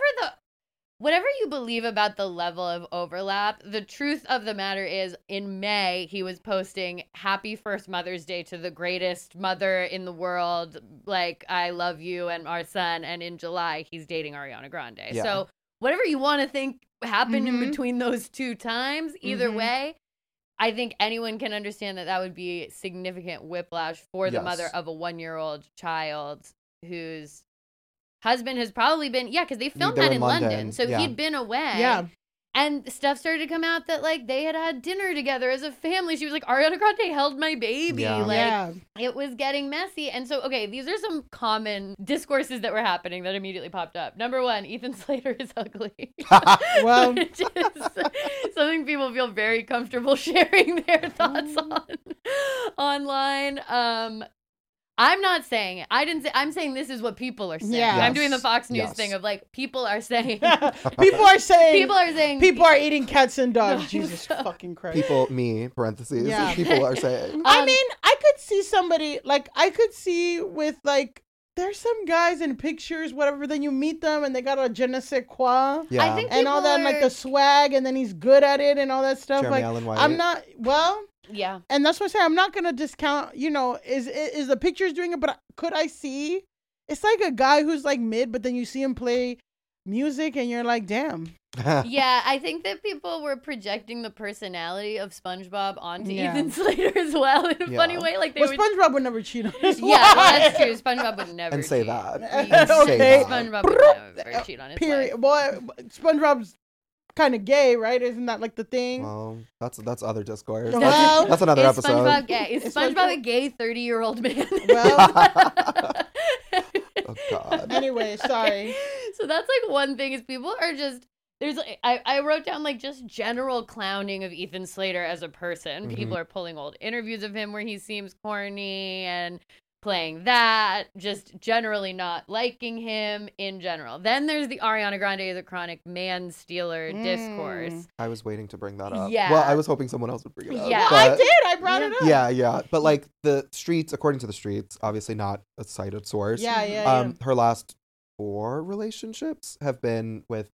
you believe about the level of overlap, the truth of the matter is in May he was posting happy first Mother's Day to the greatest mother in the world, like I love you and our son, and in July he's dating Ariana Grande. So whatever you want to think happened in between those two times, either way, I think anyone can understand that would be significant whiplash for the mother of a 1-year-old child whose husband has probably been, because they filmed that in London. So he'd been away. Yeah. And stuff started to come out that, like, they had dinner together as a family. She was like, Ariana Grande held my baby. Yeah. Like, it was getting messy. And so, okay, these are some common discourses that were happening that immediately popped up. Number one, Ethan Slater is ugly. Well, Which is something people feel very comfortable sharing their thoughts on online. I'm not saying it. I didn't say. I'm saying this is what people are saying. Yeah. I'm doing the Yes. Fox News Yes. thing of like people are saying. people are saying People are saying. eating cats and dogs. Jesus fucking Christ. People, me, parentheses, Yeah. people are saying. I mean, I could see somebody like I could see with like there's some guys in pictures, whatever. Then you meet them and they got a je ne sais quoi Yeah. I think and all that, and like the swag, and then he's good at it and all that stuff. Jeremy like Allen White. I'm not well. Yeah. And that's what I say. I'm not gonna discount. You know, is the pictures doing it? But could I see? It's like a guy who's like mid, but then you see him play music, and you're like, damn. Yeah, I think that people were projecting the personality of SpongeBob onto Yeah. Ethan Slater as well in a Yeah. funny way. Like they Well, would. SpongeBob would never cheat on his Yeah, well, wife. that's true. SpongeBob would never. and say cheat. that. He- And say Okay. that. SpongeBob would never cheat on his Period. wife. Boy, SpongeBob's kind of gay, right? Isn't that like the thing? Well, that's other discourse. Well, That's another Is episode. SpongeBob gay? Is Is SpongeBob SpongeBob- a gay 30-year-old man? Well, Oh God. anyway, sorry. So that's like one thing is people are just there's like, I wrote down like just general clowning of Ethan Slater as a person. Mhm. People are pulling old interviews of him where he seems corny and playing that, just generally not liking him in general. Then there's the Ariana Grande is a chronic man stealer discourse. I was waiting to bring that up. Yeah. Well, I was hoping someone else would bring it up. Yeah. I but- did. I brought it up. Yeah. But like the streets, according to the streets, obviously not a cited source. Yeah. Her last 4 relationships have been with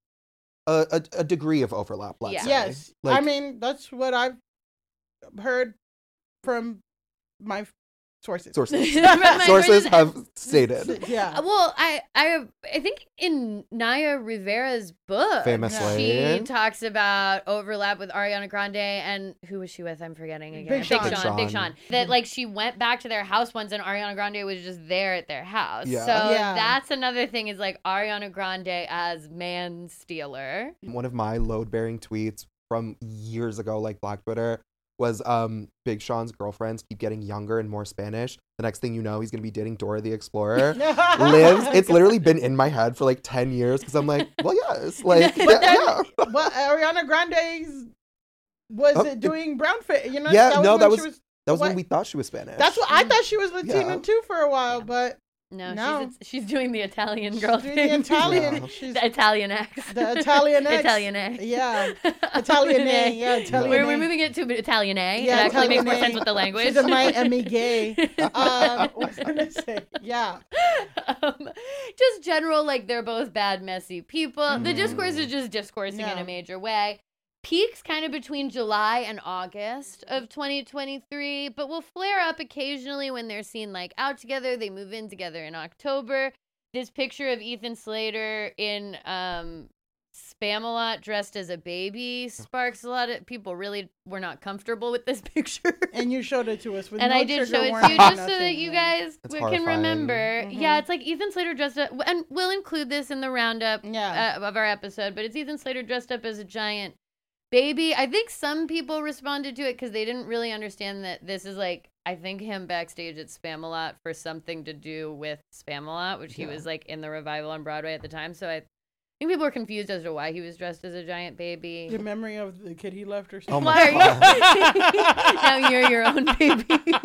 a degree of overlap. Let's Yeah. say. Yes. Like, I mean, that's what I've heard from my sources. sources. My Sources friends- have stated Yeah. Well, I think in Naya Rivera's book, famously. she talks about overlap with Ariana Grande and who was she with? I'm forgetting again. Big Sean. Big Sean. That like she went back to their house once and Ariana Grande was just there at their house. Yeah. So Yeah. that's another thing is like Ariana Grande as man stealer. One of my load-bearing tweets from years ago, like Black Twitter, was Big Sean's girlfriends keep getting younger and more Spanish. The next thing you know, he's gonna be dating Dora the Explorer. Lives. It's literally been in my head for like 10 years because I'm like, well, yes, like, But then, yeah. Well, Ariana Grande's was Oh, it doing brown face? You know, Yeah, that no, when that she was- That was what? when we thought she was Spanish. That's what I thought she was Latina Yeah. too for a while, Yeah. but No, No. She's doing the Italian girl she's thing. the Italian. Yeah. She's The Italian X. the Italian X. Italian A. Yeah. Italian A. Yeah, Italian We're A. moving it to Italian A. Yeah, it actually makes Italian more A. sense with the language. She's a Miami gay. What was I gonna say? Yeah. Just general, like they're both bad, messy people. The discourse is just discoursing in Yeah. a major way. Peaks kind of between July and August of 2023, but will flare up occasionally when they're seen like out together. They move in together in October. This picture of Ethan Slater in Spamalot dressed as a baby sparks a lot of people really were not comfortable with this picture. And you showed it to us with And no I did trigger show it to warning, you just so nothing. that you guys It's can horrifying. remember. Mhm. Yeah, it's like Ethan Slater dressed up, and we'll include this in the roundup Yeah. of our episode, but it's Ethan Slater dressed up as a giant baby. I think some people responded to it because they didn't really understand that this is like, I think him backstage at Spamalot for something to do with Spamalot, which he Yeah. was like in the revival on Broadway at the time. So I think people were confused as to why he was dressed as a giant baby. The memory of the kid he left or Oh something. my Why are God. you? Now you're your own baby.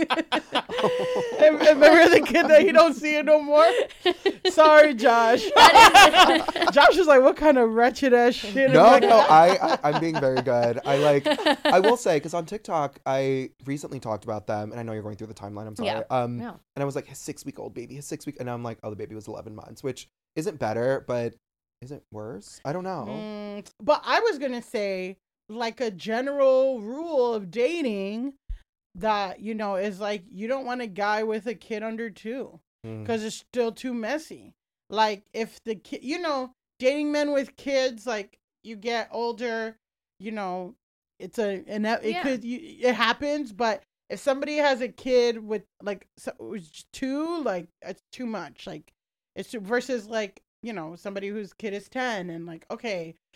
Remember the kid that he don't see it no more? Sorry, Josh. Josh is like, what kind of wretched ass shit? No, am I- no, I'm being very good. I will say, because on TikTok, I recently talked about them, and I know you're going through the timeline. I'm sorry. Yeah. No. And I was like, his 6-week-old baby, and I'm like, oh, the baby was 11 months, which isn't better, but isn't worse. I don't know. But I was gonna say, like a general rule of dating, that is like you don't want a guy with a kid under 2 Mm. because it's still too messy. Like if the kid, dating men with kids, like you get older, it's it happens. But if somebody has a kid with like it's 2, like it's too much. Like it's versus like somebody whose kid is 10 and like okay,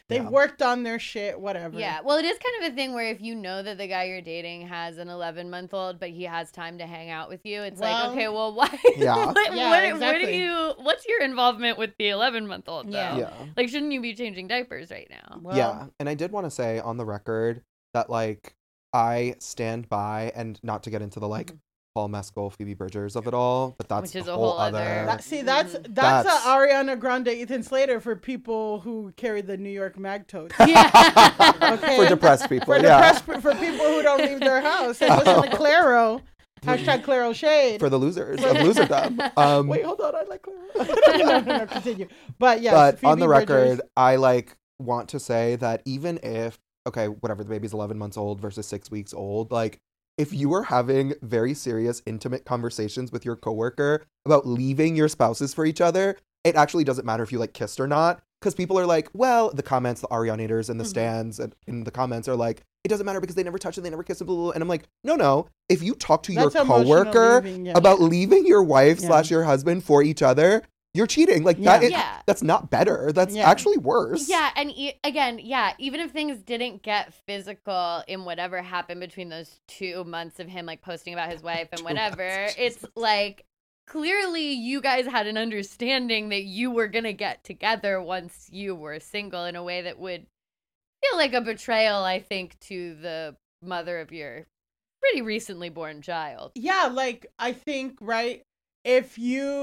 They've worked on their shit, whatever. Yeah. Well, it is kind of a thing where if you know that the guy you're dating has an 11-month-old, but he has time to hang out with you, it's like, okay, well, why? Yeah. Exactly. What's your involvement with the 11-month-old, though? Yeah. Like, shouldn't you be changing diapers right now? Well, Yeah. And I did want to say on the record that, like, I stand by, and not to get into the, like, Paul Mescal, Phoebe Bridgers of it all, but that's Which is a a whole whole other. other- that's That's- Ariana Grande, Ethan Slater for people who carry the New York mag totes. Yeah. Okay? For depressed people, For yeah. for people who don't leave their house and listen to Claro. Hashtag Claro Shade. For the losers of loserdom. Wait, hold on. I like Claro. no, continue. But yes, But on Phoebe the Bridgers. record, I like want to say that even if, okay, whatever, the baby's 11 months old versus 6 weeks old, like, if you are having very serious, intimate conversations with your coworker about leaving your spouses for each other, it actually doesn't matter if you, like, kissed or not. Because people are like, well, the comments, the Arianators and the stands and in the comments are like, it doesn't matter because they never touch and they never kiss and blah, blah, blah. And I'm like, no. If you talk to That's your emotional coworker leaving, yeah. about leaving your wife Yeah. / your husband for each other, you're cheating. Like, Yeah. that is, Yeah. that's not better. That's Yeah. actually worse. Yeah, and again, even if things didn't get physical in whatever happened between those 2 months of him, like, posting about his wife and 2 whatever, months, it's like, clearly you guys had an understanding that you were going to get together once you were single in a way that would feel like a betrayal, I think, to the mother of your pretty recently born child. Yeah, like, I think, right, if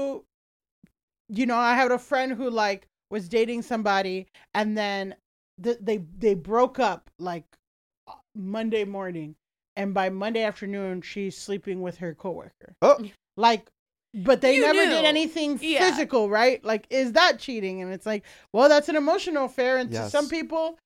I had a friend who, like, was dating somebody and then they broke up, like, Monday morning, and by Monday afternoon she's sleeping with her coworker. Oh, Like, but they You never knew. did anything Yeah. physical, right? Like, is that cheating? And it's like, well, that's an emotional affair. And to Yes. some people,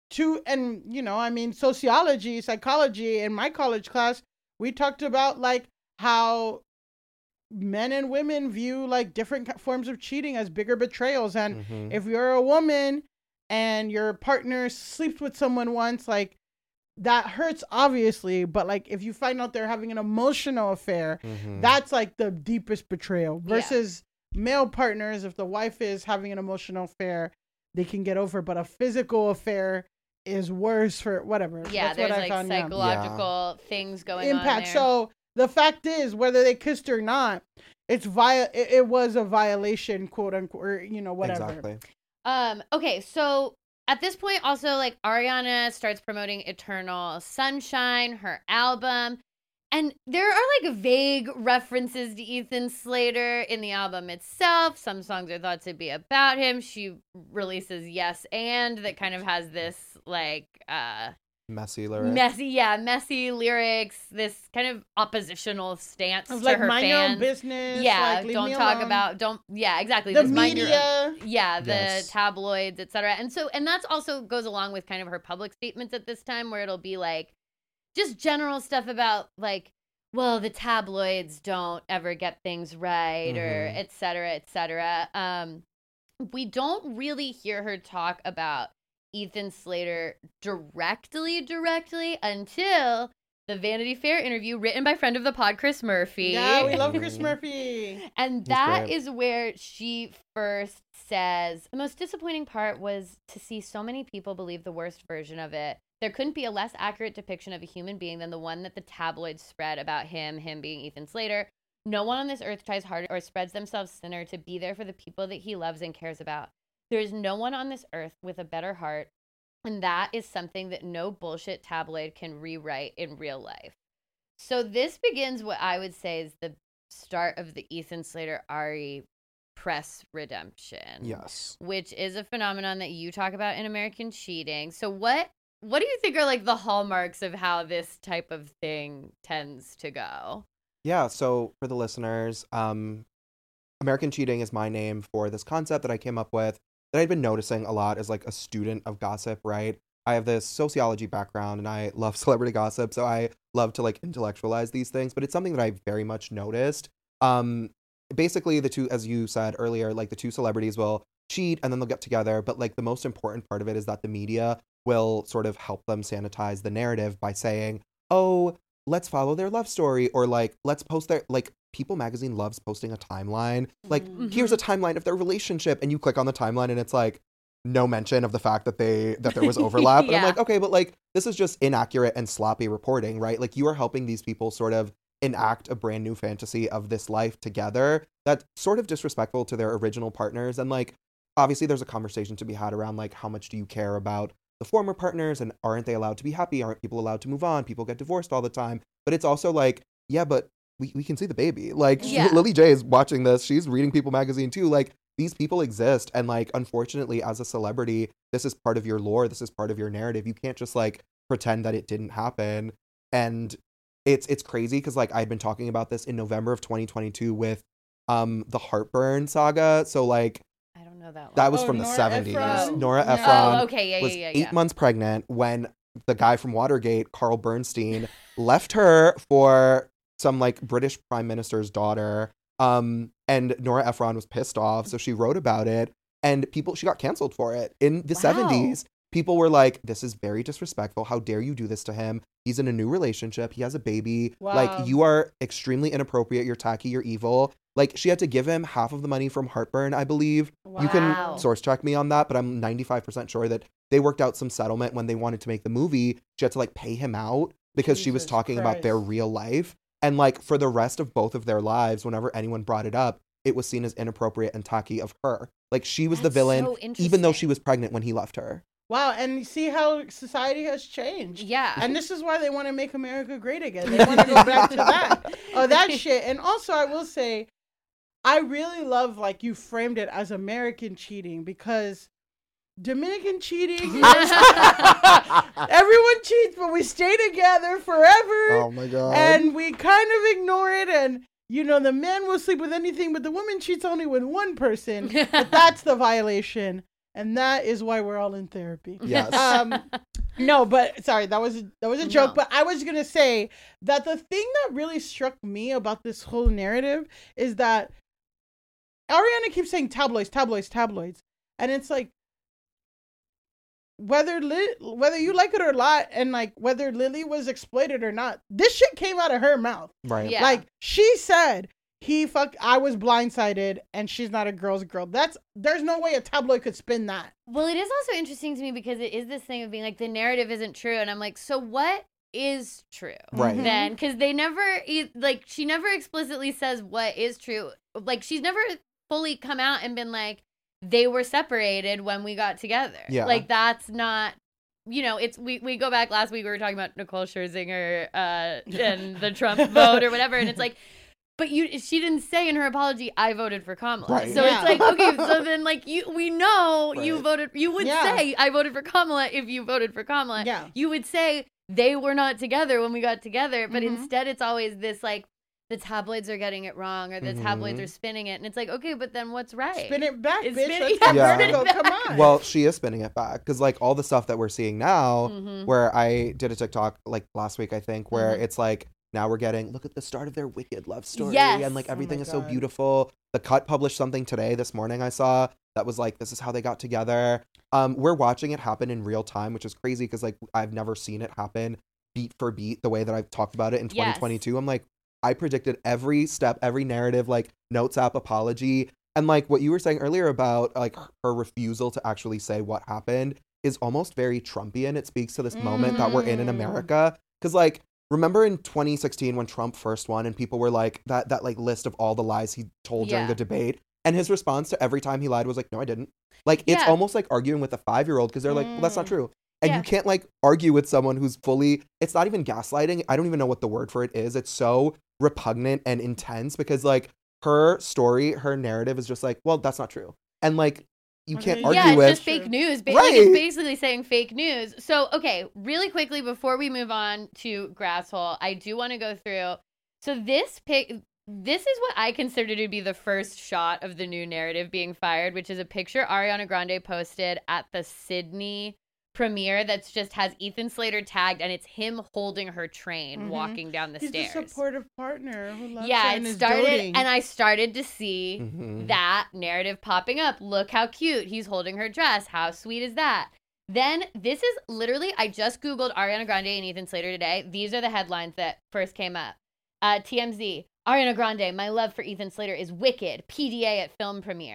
sociology, psychology, in my college class, we talked about, like, how men and women view, like, different forms of cheating as bigger betrayals. And mhm. if you're a woman and your partner sleeps with someone once, like, that hurts, obviously. But, like, if you find out they're having an emotional affair, Mhm. that's, like, the deepest betrayal. Yeah. Versus male partners, if the wife is having an emotional affair, they can get over. But a physical affair is worse for whatever. Yeah, That's there's what I like found, yeah. psychological things going Impact. on there. So the fact is, whether they kissed or not, it was a violation, quote unquote, or, whatever. Exactly. Okay, so at this point, also, like, Ariana starts promoting Eternal Sunshine, her album, and there are, like, vague references to Ethan Slater in the album itself. Some songs are thought to be about him. She releases Yes And that kind of has this, like, Messy lyric. messy lyrics, this kind of oppositional stance Of, to like, her mind your fans. own business. Yeah, like, leave don't me talk alone. about, exactly. the just mind your own- media. Yeah, the Yes. tabloids, etc. And that's also goes along with kind of her public statements at this time, where it'll be like just general stuff about, like, well, the tabloids don't ever get things right, or Mhm. etc. etc. We don't really hear her talk about Ethan Slater directly until the Vanity Fair interview written by friend of the pod, Chris Murphy. Yeah, we love Chris Mhm. Murphy. And He's that great. is where she first says, the most disappointing part was to see so many people believe the worst version of it. There couldn't be a less accurate depiction of a human being than the one that the tabloids spread about him being Ethan Slater. No one on this earth tries harder or spreads themselves thinner to be there for the people that he loves and cares about. There is no one on this earth with a better heart, and that is something that no bullshit tabloid can rewrite in real life. So this begins what I would say is the start of the Ethan Slater Ari press redemption. Yes. Which is a phenomenon that you talk about in American Cheating. So what do you think are, like, the hallmarks of how this type of thing tends to go? Yeah, so for the listeners, American Cheating is my name for this concept that I came up with that I'd been noticing a lot as, like, a student of gossip, right? I have this sociology background and I love celebrity gossip, so I love to, like, intellectualize these things, but it's something that I very much noticed. Basically, the two, as you said earlier, like, the two celebrities will cheat and then they'll get together, but, like, the most important part of it is that the media will sort of help them sanitize the narrative by saying, oh, let's follow their love story, or, like, let's post their, like, People Magazine loves posting a timeline. Like, Mm-hmm. here's a timeline of their relationship, and you click on the timeline and it's like no mention of the fact that there was overlap. And I'm Yeah. like, okay, but like this is just inaccurate and sloppy reporting, right? Like you are helping these people sort of enact a brand new fantasy of this life together that's sort of disrespectful to their original partners. And like obviously there's a conversation to be had around like how much do you care about the former partners and aren't they allowed to be happy? Aren't people allowed to move on? People get divorced all the time. But it's also like, yeah, but we can see the baby. Like Yeah. Lily J is watching this. She's reading People magazine too. Like these people exist. And like, unfortunately, as a celebrity, this is part of your lore. This is part of your narrative. You can't just like pretend that it didn't happen. And it's crazy because like I'd been talking about this in November of 2022 with the Heartburn saga. So like I don't know that one. that was Oh, from the Nora 70s. Ephron? Nora Yeah. Ephron Oh, okay. was Yeah. 8 months pregnant when the guy from Watergate, Carl Bernstein, left her for some like British prime minister's daughter. And Nora Ephron was pissed off, so she wrote about it, and she got canceled for it in the Wow. 70s. People were like, "This is very disrespectful. How dare you do this to him? He's in a new relationship. He has a baby. Wow. Like you are extremely inappropriate. You're tacky. You're evil." Like she had to give him half of the money from Heartburn, I believe. You Wow. can source check me on that, but I'm 95% sure that they worked out some settlement when they wanted to make the movie. She had to like pay him out because she was Jesus talking about their Christ. real life. And like for the rest of both of their lives, whenever anyone brought it up, it was seen as inappropriate and tacky of her. Like she was the That's villain, so even though interesting. she was pregnant when he left her. Wow, and you see how society has changed. Yeah. And this is why they want to make America great again. They want to go back to that. Oh, that shit. And also, I will say, I really love, like, you framed it as American cheating because Dominican cheating, everyone cheats, but we stay together forever. Oh my God. And we kind of ignore it. And, you know, the man will sleep with anything, but the woman cheats only with one person. But that's the violation. And that is why we're all in therapy. Yes. No, but sorry, that was a joke. No. But I was gonna say that the thing that really struck me about this whole narrative is that Ariana keeps saying tabloids, tabloids, tabloids, and it's like whether you like it or not, and like whether Lily was exploited or not, this shit came out of her mouth. Right. Yeah. Like she said, I was blindsided, and she's not a girl's girl. There's no way a tabloid could spin that. Well, it is also interesting to me because it is this thing of being like the narrative isn't true, and I'm like, so what is true Right. then? Because they never like she never explicitly says what is true. Like she's never fully come out and been like they were separated when we got together. Yeah. Like that's not. You know, it's we go back last week we were talking about Nicole Scherzinger and the Trump vote or whatever, and it's like. But she didn't say in her apology, I voted for Kamala. Right. So Yeah. it's like, okay, so then like we know you Right. voted, you would Yeah. say I voted for Kamala if you voted for Kamala. Yeah. You would say they were not together when we got together. But Mhm. instead it's always this like, the tabloids are getting it wrong or the tabloids Mhm. are spinning it. And it's like, okay, but then what's right? Spin it back, It's bitch. spinning- Let's get Yeah. vertigo. spin it Come back. on. Well, she is spinning it back because like all the stuff that we're seeing now, Mhm. where I did a TikTok like last week, I think, where Mhm. it's like now we're getting look at the start of their wicked love story, Yes. and like Oh everything my is so God. beautiful. The Cut published something today, this morning I saw that was like this is how they got together. We're watching it happen in real time, which is crazy because like I've never seen it happen beat for beat the way that I've talked about it in Yes. 2022. I'm like I predicted every step, every narrative, like notes app apology. And like what you were saying earlier about like her refusal to actually say what happened is almost very Trumpian. It speaks to this moment that we're in Mm. America. Because like, remember in 2016 when Trump first won and people were like that like list of all the lies he told during Yeah. the debate. And his response to every time he lied was like, no, I didn't. Like it's Yeah. almost like arguing with a 5-year-old because they're like, well, that's not Mm. true. And Yeah. you can't like argue with someone who's fully, it's not even gaslighting. I don't even know what the word for it is. It's so repugnant and intense because like her story, her narrative is just like, well, that's not true. And like, you Okay, can't yeah, argue Yeah, it's with. just fake news. Like, Right. it's basically saying fake news. So, okay, really quickly before we move on to Grasshole, I do want to go through. So this is what I consider to be the first shot of the new narrative being fired, which is a picture Ariana Grande posted at the Sydney premiere that's just has Ethan Slater tagged, and it's him holding her train Mhm. walking down the He's stairs. a supportive partner who loves Yeah, her and it is started, doting. and I started to see Mhm. that narrative popping up. Look how cute. He's holding her dress. How sweet is that? Then this is literally, I just Googled Ariana Grande and Ethan Slater today. These are the headlines that first came up. TMZ, Ariana Grande, my love for Ethan Slater is wicked. PDA at film premiere.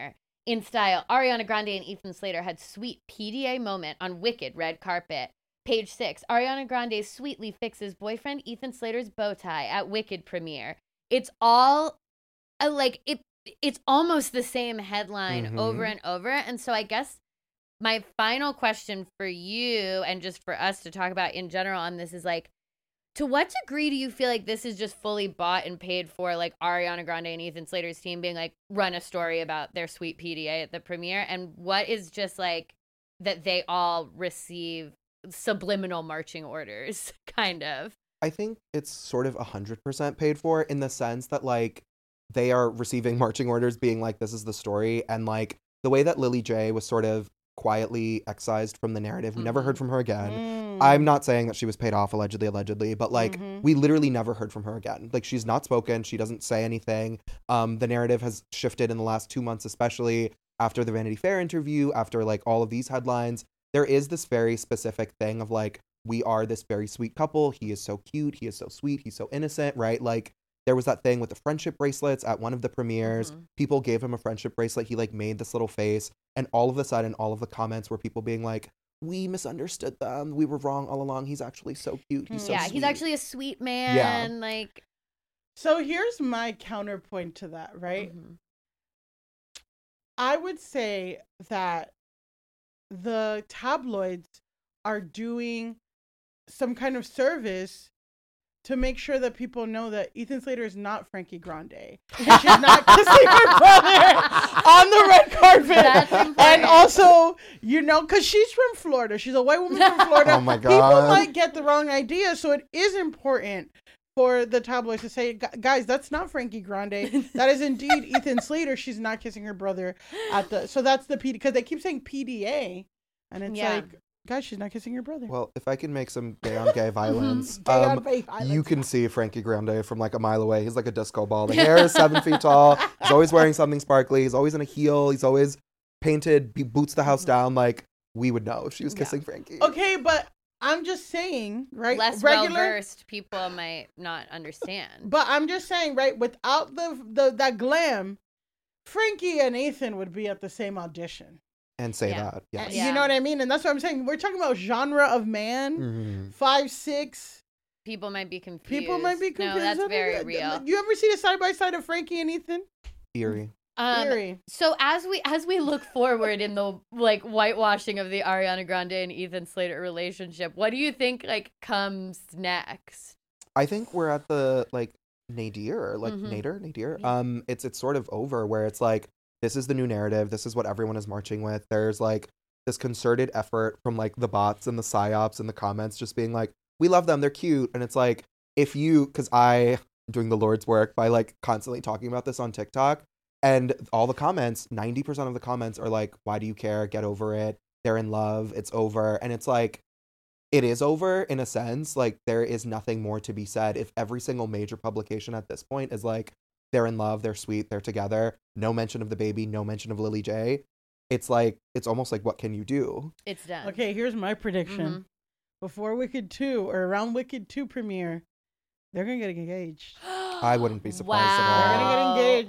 In style, Ariana Grande and Ethan Slater had sweet PDA moment on Wicked red carpet. Page 6, Ariana Grande sweetly fixes boyfriend Ethan Slater's bow tie at Wicked premiere. It's all it's almost the same headline over and over. And so I guess my final question for you and just for us to talk about in general on this is like, to what degree do you feel like this is just fully bought and paid for, like Ariana Grande and Ethan Slater's team being like, run a story about their sweet PDA at the premiere? And what is just like that they all receive subliminal marching orders, kind of? I think it's sort of 100% paid for in the sense that like they are receiving marching orders being like, this is the story. And like the way that Lily J was sort of quietly excised from the narrative. We never heard from her again. I'm not saying that she was paid off allegedly, but like we literally never heard from her again. Like she's not spoken. She doesn't say anything. The narrative has shifted in the last 2 months, especially after the Vanity Fair interview, after like all of these headlines. There is this very specific thing of like, we are this very sweet couple. He is so cute. He is so sweet. He's so innocent, right? Like there was that thing with the friendship bracelets at one of the premieres. People gave him a friendship bracelet. He like made this little face. And all of a sudden, all of the comments were people being like, we misunderstood them. We were wrong all along. He's actually so cute. He's so sweet. He's actually a sweet man. Yeah. Like, so here's my counterpoint to that, right? I would say that the tabloids are doing some kind of service to make sure that people know that Ethan Slater is not Frankie Grande. And she's not kissing her brother on the red carpet. That's important. And also, you know, because she's from Florida. She's a white woman from Florida. Oh my God. People might get the wrong idea. So it is important for the tabloids to say, guys, that's not Frankie Grande. That is indeed Ethan Slater. She's not kissing her brother at the... So that's the PDA. Because they keep saying PDA. And it's like... Guys, she's not kissing your brother. Well, if I can make some gay-on-gay violence, you can see Frankie Grande from like a mile away. He's like a disco ball. The hair is 7 feet tall. He's always wearing something sparkly. He's always in a heel. He's always painted. He boots the house down. Like, we would know if she was kissing Frankie. Okay, but I'm just saying, right? Less well-versed people might not understand. But I'm just saying, right? Without that glam, Frankie and Ethan would be at the same audition. And say that, yes. You know what I mean? And that's what I'm saying. We're talking about genre of man, 5'6". People might be confused. People might be confused. No, that's very real. You ever see a side-by-side of Frankie and Ethan? Eerie. So as we look forward in the like whitewashing of the Ariana Grande and Ethan Slater relationship, what do you think like comes next? I think we're at the like nadir. It's sort of over where it's like, this is the new narrative. This is what everyone is marching with. There's like this concerted effort from like the bots and the psyops and the comments just being like, we love them. They're cute. And it's like, because I'm doing the Lord's work by like constantly talking about this on TikTok, and all the comments, 90% of the comments are like, why do you care? Get over it. They're in love. It's over. And it's like, it is over in a sense. Like there is nothing more to be said. If every single major publication at this point is like, they're in love, they're sweet, they're together, no mention of the baby, no mention of Lily J, it's like, it's almost like, what can you do? It's done. Okay, here's my prediction. Before Wicked 2 or around Wicked 2 premiere, they're going to get engaged. I wouldn't be surprised at all. They're going to get engaged.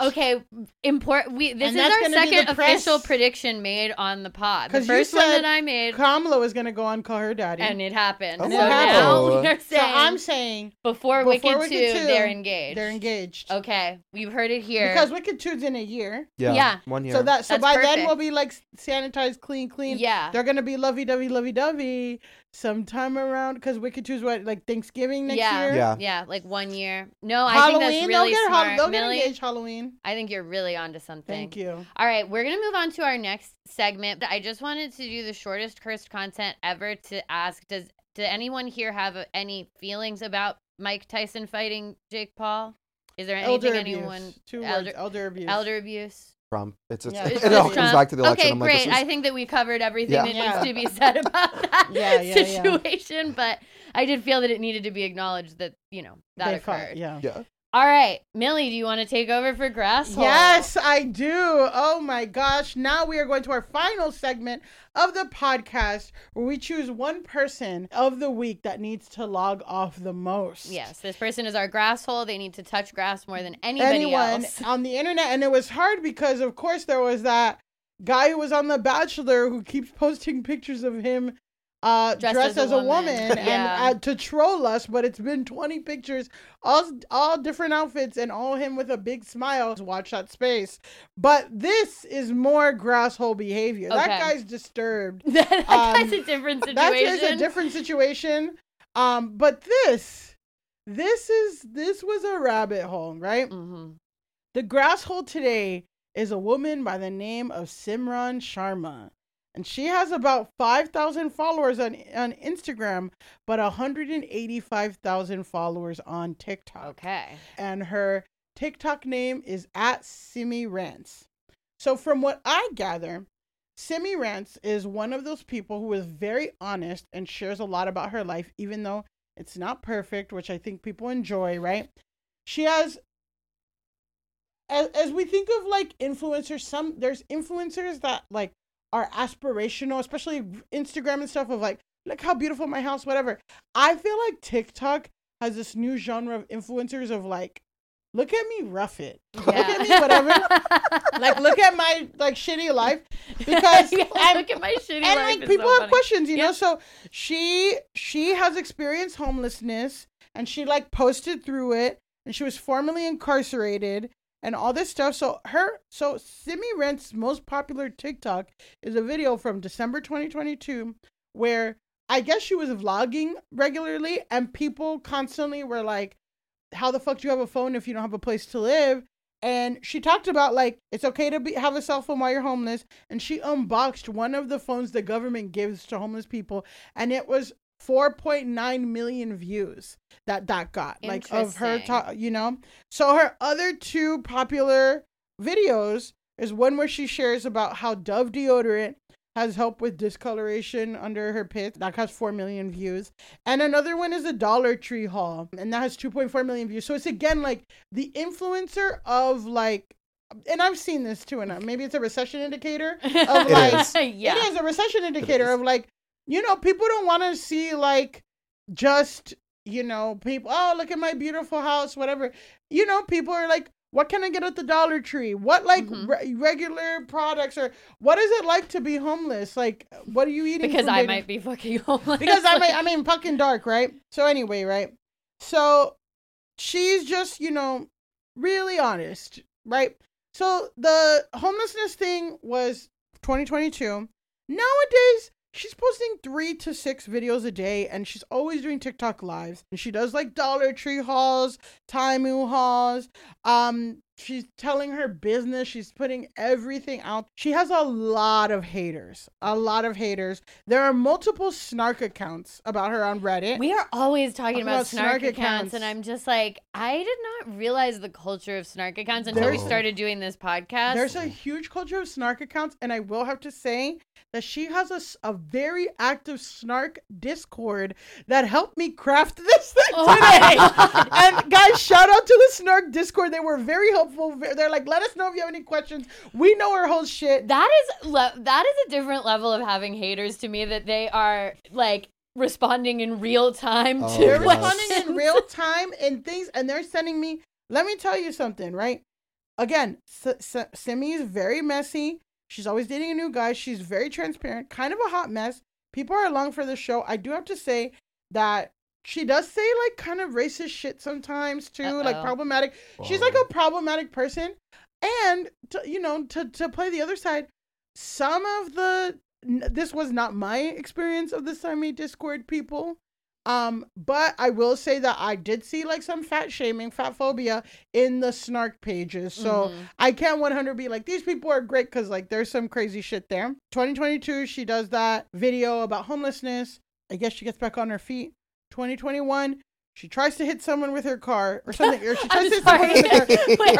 Okay, this is our second official prediction made on the pod. The first one that I made, Kamala was going to go on Call Her Daddy. And it happened. And so now we are saying, so I'm saying before Wicked 2, they're engaged. They're engaged. Okay, we've heard it here. Because Wicked 2's in a year. Yeah. 1 year. So by perfect. then we'll be like sanitized, clean. Yeah. They're going to be lovey-dovey sometime around, because Wicked 2 is what, like Thanksgiving next year? Yeah, like 1 year. No, Halloween, I think that's really smart. They'll get engaged Halloween. I think you're really onto something. Thank you. All right, we're going to move on to our next segment. I just wanted to do the shortest cursed content ever to ask, did anyone here have any feelings about Mike Tyson fighting Jake Paul? Is there anything anyone... 2 words, elder abuse. Elder abuse. Trump. It all comes back to the election. Okay, great. I think that we covered everything that needs to be said about that situation, but I did feel that it needed to be acknowledged that, that occurred. Yeah. All right, Millie, do you want to take over for Grasshole? Yes, I do. Oh my gosh. Now we are going to our final segment of the podcast where we choose one person of the week that needs to log off the most. Yes, this person is our grasshole. They need to touch grass more than anyone else on the internet. And it was hard because, of course, there was that guy who was on The Bachelor who keeps posting pictures of him dressed as a woman and to troll us, but it's been 20 pictures, all different outfits, and all him with a big smile. Watch that space. But this is more grasshole behavior. Okay. That guy's disturbed. That guy's a different situation. That is a different situation. But this was a rabbit hole, right? Mm-hmm. The grasshole today is a woman by the name of Simran Sharma. And she has about 5,000 followers on Instagram, but 185,000 followers on TikTok. Okay. And her TikTok name is @SimiRants. So from what I gather, Simi Rants is one of those people who is very honest and shares a lot about her life, even though it's not perfect, which I think people enjoy, right? She has, as we think of like influencers, there's influencers that like are aspirational, especially Instagram and stuff, of like, look how beautiful my house, whatever. I feel like TikTok has this new genre of influencers of like, look at me rough it. Yeah. Look at me whatever. Like, look at my like shitty life. Because look at my shitty life. And like people have questions, you know. So she has experienced homelessness and she like posted through it, and she was formerly incarcerated and all this stuff. So Simi Rant's most popular TikTok is a video from December 2022 where I guess she was vlogging regularly, and people constantly were like, how the fuck do you have a phone if you don't have a place to live? And she talked about like, it's okay to have a cell phone while you're homeless. And she unboxed one of the phones the government gives to homeless people, and it was 4.9 million views that got, like, of her you know. So her other two popular videos is one where she shares about how Dove deodorant has helped with discoloration under her pits. That has 4 million views. And another one is a Dollar Tree haul, and that has 2.4 million views. So it's again like the influencer of like, and I've seen this too, and maybe it's a recession indicator of like, it is a recession indicator of like, you know, people don't want to see like just, you know, people, oh, look at my beautiful house, whatever. You know, people are like, what can I get at the Dollar Tree? What like regular products, or what is it like to be homeless? Like, what are you eating? Because I might be fucking homeless. Because I mean, fucking dark, right? So anyway, right? So she's just, you know, really honest, right? So the homelessness thing was 2022. Nowadays, she's posting 3 to 6 videos a day, and she's always doing TikTok lives. And she does like Dollar Tree hauls, Taimu hauls. She's telling her business. She's putting everything out. She has a lot of haters. There are multiple snark accounts about her on Reddit. We are always talking about snark accounts, and I'm just like, I did not realize the culture of snark accounts until we started doing this podcast. There's a huge culture of snark accounts, and I will have to say that she has a very active snark Discord that helped me craft this thing today. And guys, shout out to the snark Discord. They were very helpful. They're like, let us know if you have any questions. We know her whole shit. That is a different level of having haters to me, that they are like responding in real time to They're responding in real time and things, and they're sending me, let me tell you something, right? Again, Simi is very messy. She's always dating a new guy. She's very transparent, kind of a hot mess. People are along for the show. I do have to say that she does say like kind of racist shit sometimes too, like problematic. She's like a problematic person. And to play the other side, some of this was not my experience of the Simi Discord people. But I will say that I did see like some fat shaming, fat phobia in the snark pages. So I can't 100 be like, these people are great, because like there's some crazy shit there. 2022, she does that video about homelessness. I guess she gets back on her feet. 2021, she tries to hit someone with her car or something. Or she tries to hit someone with her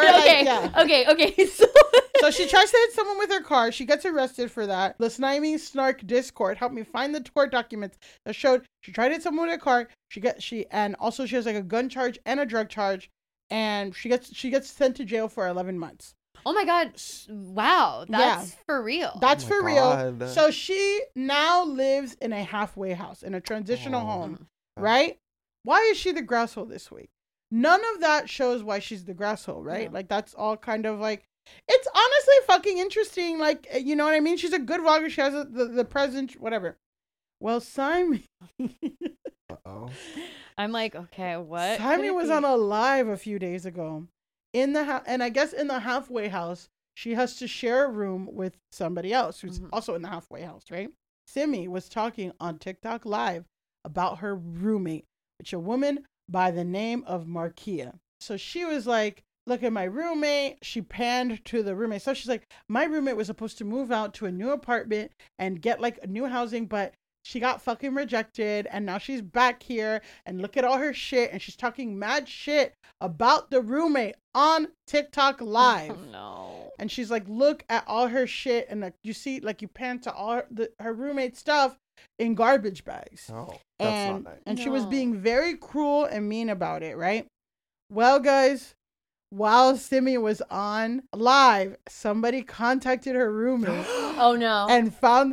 Okay. So she tries to hit someone with her car. She gets arrested for that. The Simi Snark Discord helped me find the court documents that showed she tried to hit someone with her car. And also she has like a gun charge and a drug charge, and she gets sent to jail for 11 months. Oh my God. Wow. That's for real. That's for real. So she now lives in a halfway house, in a transitional home, right? Why is she the grasshole this week? None of that shows why she's the grasshole, right? No. Like that's all kind of like, It's honestly fucking interesting. Like, you know what I mean? She's a good vlogger. She has the present, whatever. Well, Simon. Uh-oh. I'm like, okay, what? Simon was on a live a few days ago in the and I guess in the halfway house, she has to share a room with somebody else who's also in the halfway house, right? Simi was talking on TikTok live about her roommate, which a woman by the name of Markia. So she was like, look at my roommate. She panned to the roommate. So she's like, my roommate was supposed to move out to a new apartment and get like a new housing, but she got fucking rejected, and now she's back here, and look at all her shit, and she's talking mad shit about the roommate on TikTok live. Oh, no. And she's like, look at all her shit, and like you see, like you pan to all her roommate stuff in garbage bags. Oh, that's And not nice. and she was No. being very cruel and mean about it, right? Well, guys, while Simi was on live, somebody contacted her roommate Oh, no. and found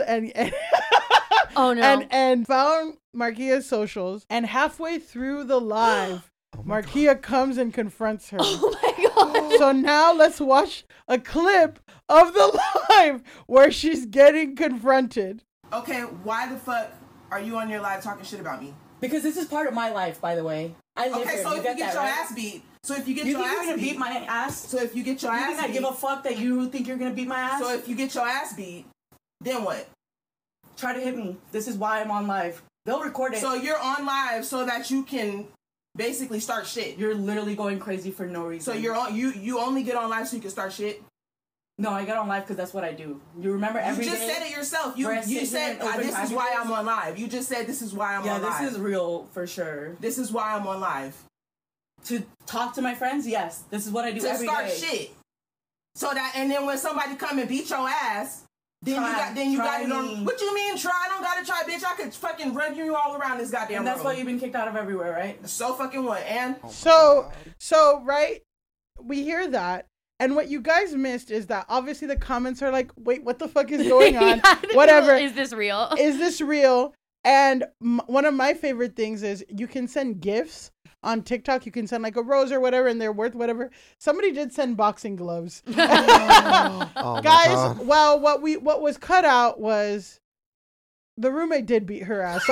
Oh, no. and found Markia's socials. And halfway through the live, Markia comes and confronts her. Oh, my God. So now let's watch a clip of the live where she's getting confronted. Okay, why the fuck are you on your live talking shit about me? Because this is part of my life, by the way. I live Okay, here. so You if get you get that, your right? ass beat, so if you get You your think you're ass gonna beat, beat my ass? so if you get your You ass think I beat, give a fuck that you think you're gonna beat my ass? so if you get your ass beat, then what? Try to hit me. This is why I'm on live. They'll record it. So you're on live so that you can basically start shit. You're literally going crazy for no reason. So you're on you only get on live so you can start shit. No, I get on live because that's what I do. You remember every You just day- said it yourself. You where I sit here said and open this is why packages? I'm on live. You just said this is why I'm Yeah, on live. this is real for sure. This is why I'm on live. To talk to my friends, yes. This is what I do To every start day. shit. So that and then when somebody come and beat your ass, then Try you got it me. on. What you mean try? I don't gotta try, bitch. I could fucking run you all around this goddamn And that's room. why you've been kicked out of everywhere, right? So fucking what? And So right, we hear that. And what you guys missed is that obviously the comments are like, wait, what the fuck is going on? Yeah, Whatever. Is this real? Is this real? And one of my favorite things is you can send gifts on TikTok. You can send like a rose or whatever, and they're worth whatever. Somebody did send boxing gloves. Oh my Guys, God. well, what was cut out was the roommate did beat her ass.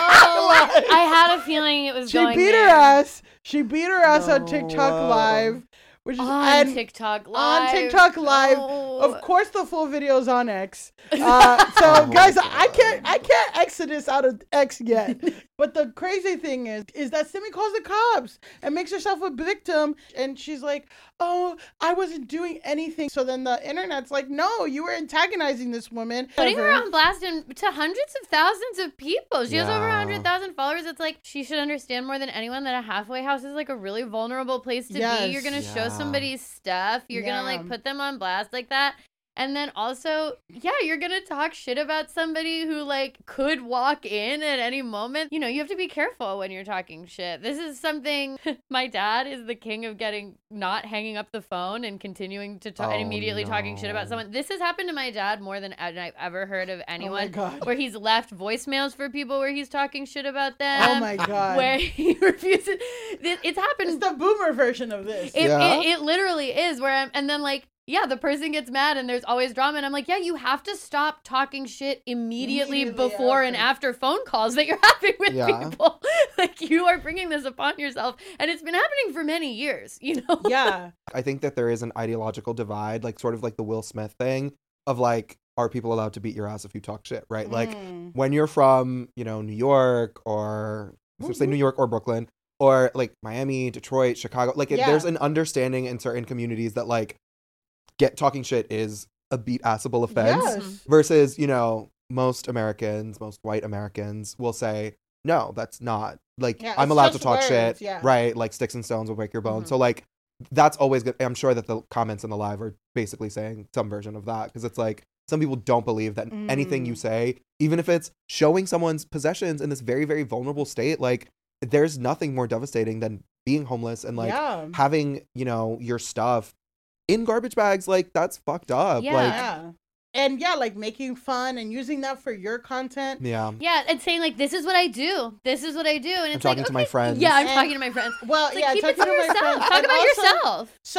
Oh, I had a feeling it was She going beat there. her ass. She beat her ass on No. TikTok Live. Which is, On and TikTok Live. on TikTok Live. Oh. Of course, the full video is on X. So, Oh guys, my I can't exodus out of X yet. But the crazy thing is that Simi calls the cops and makes herself a victim. And she's like, "Oh, I wasn't doing anything." So then the internet's like, "No, you were antagonizing this woman." Putting her Whatever. on blast to hundreds of thousands of people. She has over Yeah. 100,000 followers. It's like she should understand more than anyone that a halfway house is like a really vulnerable place to Yes. be. You're gonna show Yeah. somebody's stuff. You're gonna Yeah. like put them on blast like that. And then also, yeah, you're gonna talk shit about somebody who like could walk in at any moment. You know, you have to be careful when you're talking shit. This is something my dad is the king of getting not hanging up the phone and continuing to talk and Oh, immediately talking shit about no. someone. This has happened to my dad more than I've ever heard of anyone. God. Where he's left voicemails for people where he's talking shit about them. Oh my God. Where he refuses. It's happened. It's the boomer version of this. It literally is where I'm, and then like, yeah, the person gets mad and there's always drama. And I'm like, yeah, you have to stop talking shit immediately before and after phone calls that you're having with Yeah. people. Like, you are bringing this upon yourself. And it's been happening for many years, you know? Yeah. I think that there is an ideological divide, like sort of like the Will Smith thing of like, are people allowed to beat your ass if you talk shit, right? Like when you're from, you know, New York or say New York or Brooklyn or like Miami, Detroit, Chicago, like Yeah. there's an understanding in certain communities that like talking shit is a beat assable offense Yes. versus, you know, most Americans, most white Americans will say, no, that's not like, Yeah, I'm it's allowed to just talk words, shit, yeah. right? Like sticks and stones will break your bones. So like, that's always good. I'm sure that the comments in the live are basically saying some version of that because it's like some people don't believe that anything you say, even if it's showing someone's possessions in this very, very vulnerable state, like there's nothing more devastating than being homeless and like Yeah. having, you know, your stuff in garbage bags. Like that's fucked up. Yeah. Like, Yeah. And yeah, like making fun and using that for your content. yeah. Yeah, and saying like, this is what I do. This is what I do. And it's talking like, to my okay, friends. Yeah, I'm And- talking to my friends. Well, It's like, yeah, keep talking it to to my yourself. friends. Talk And about also- yourself. So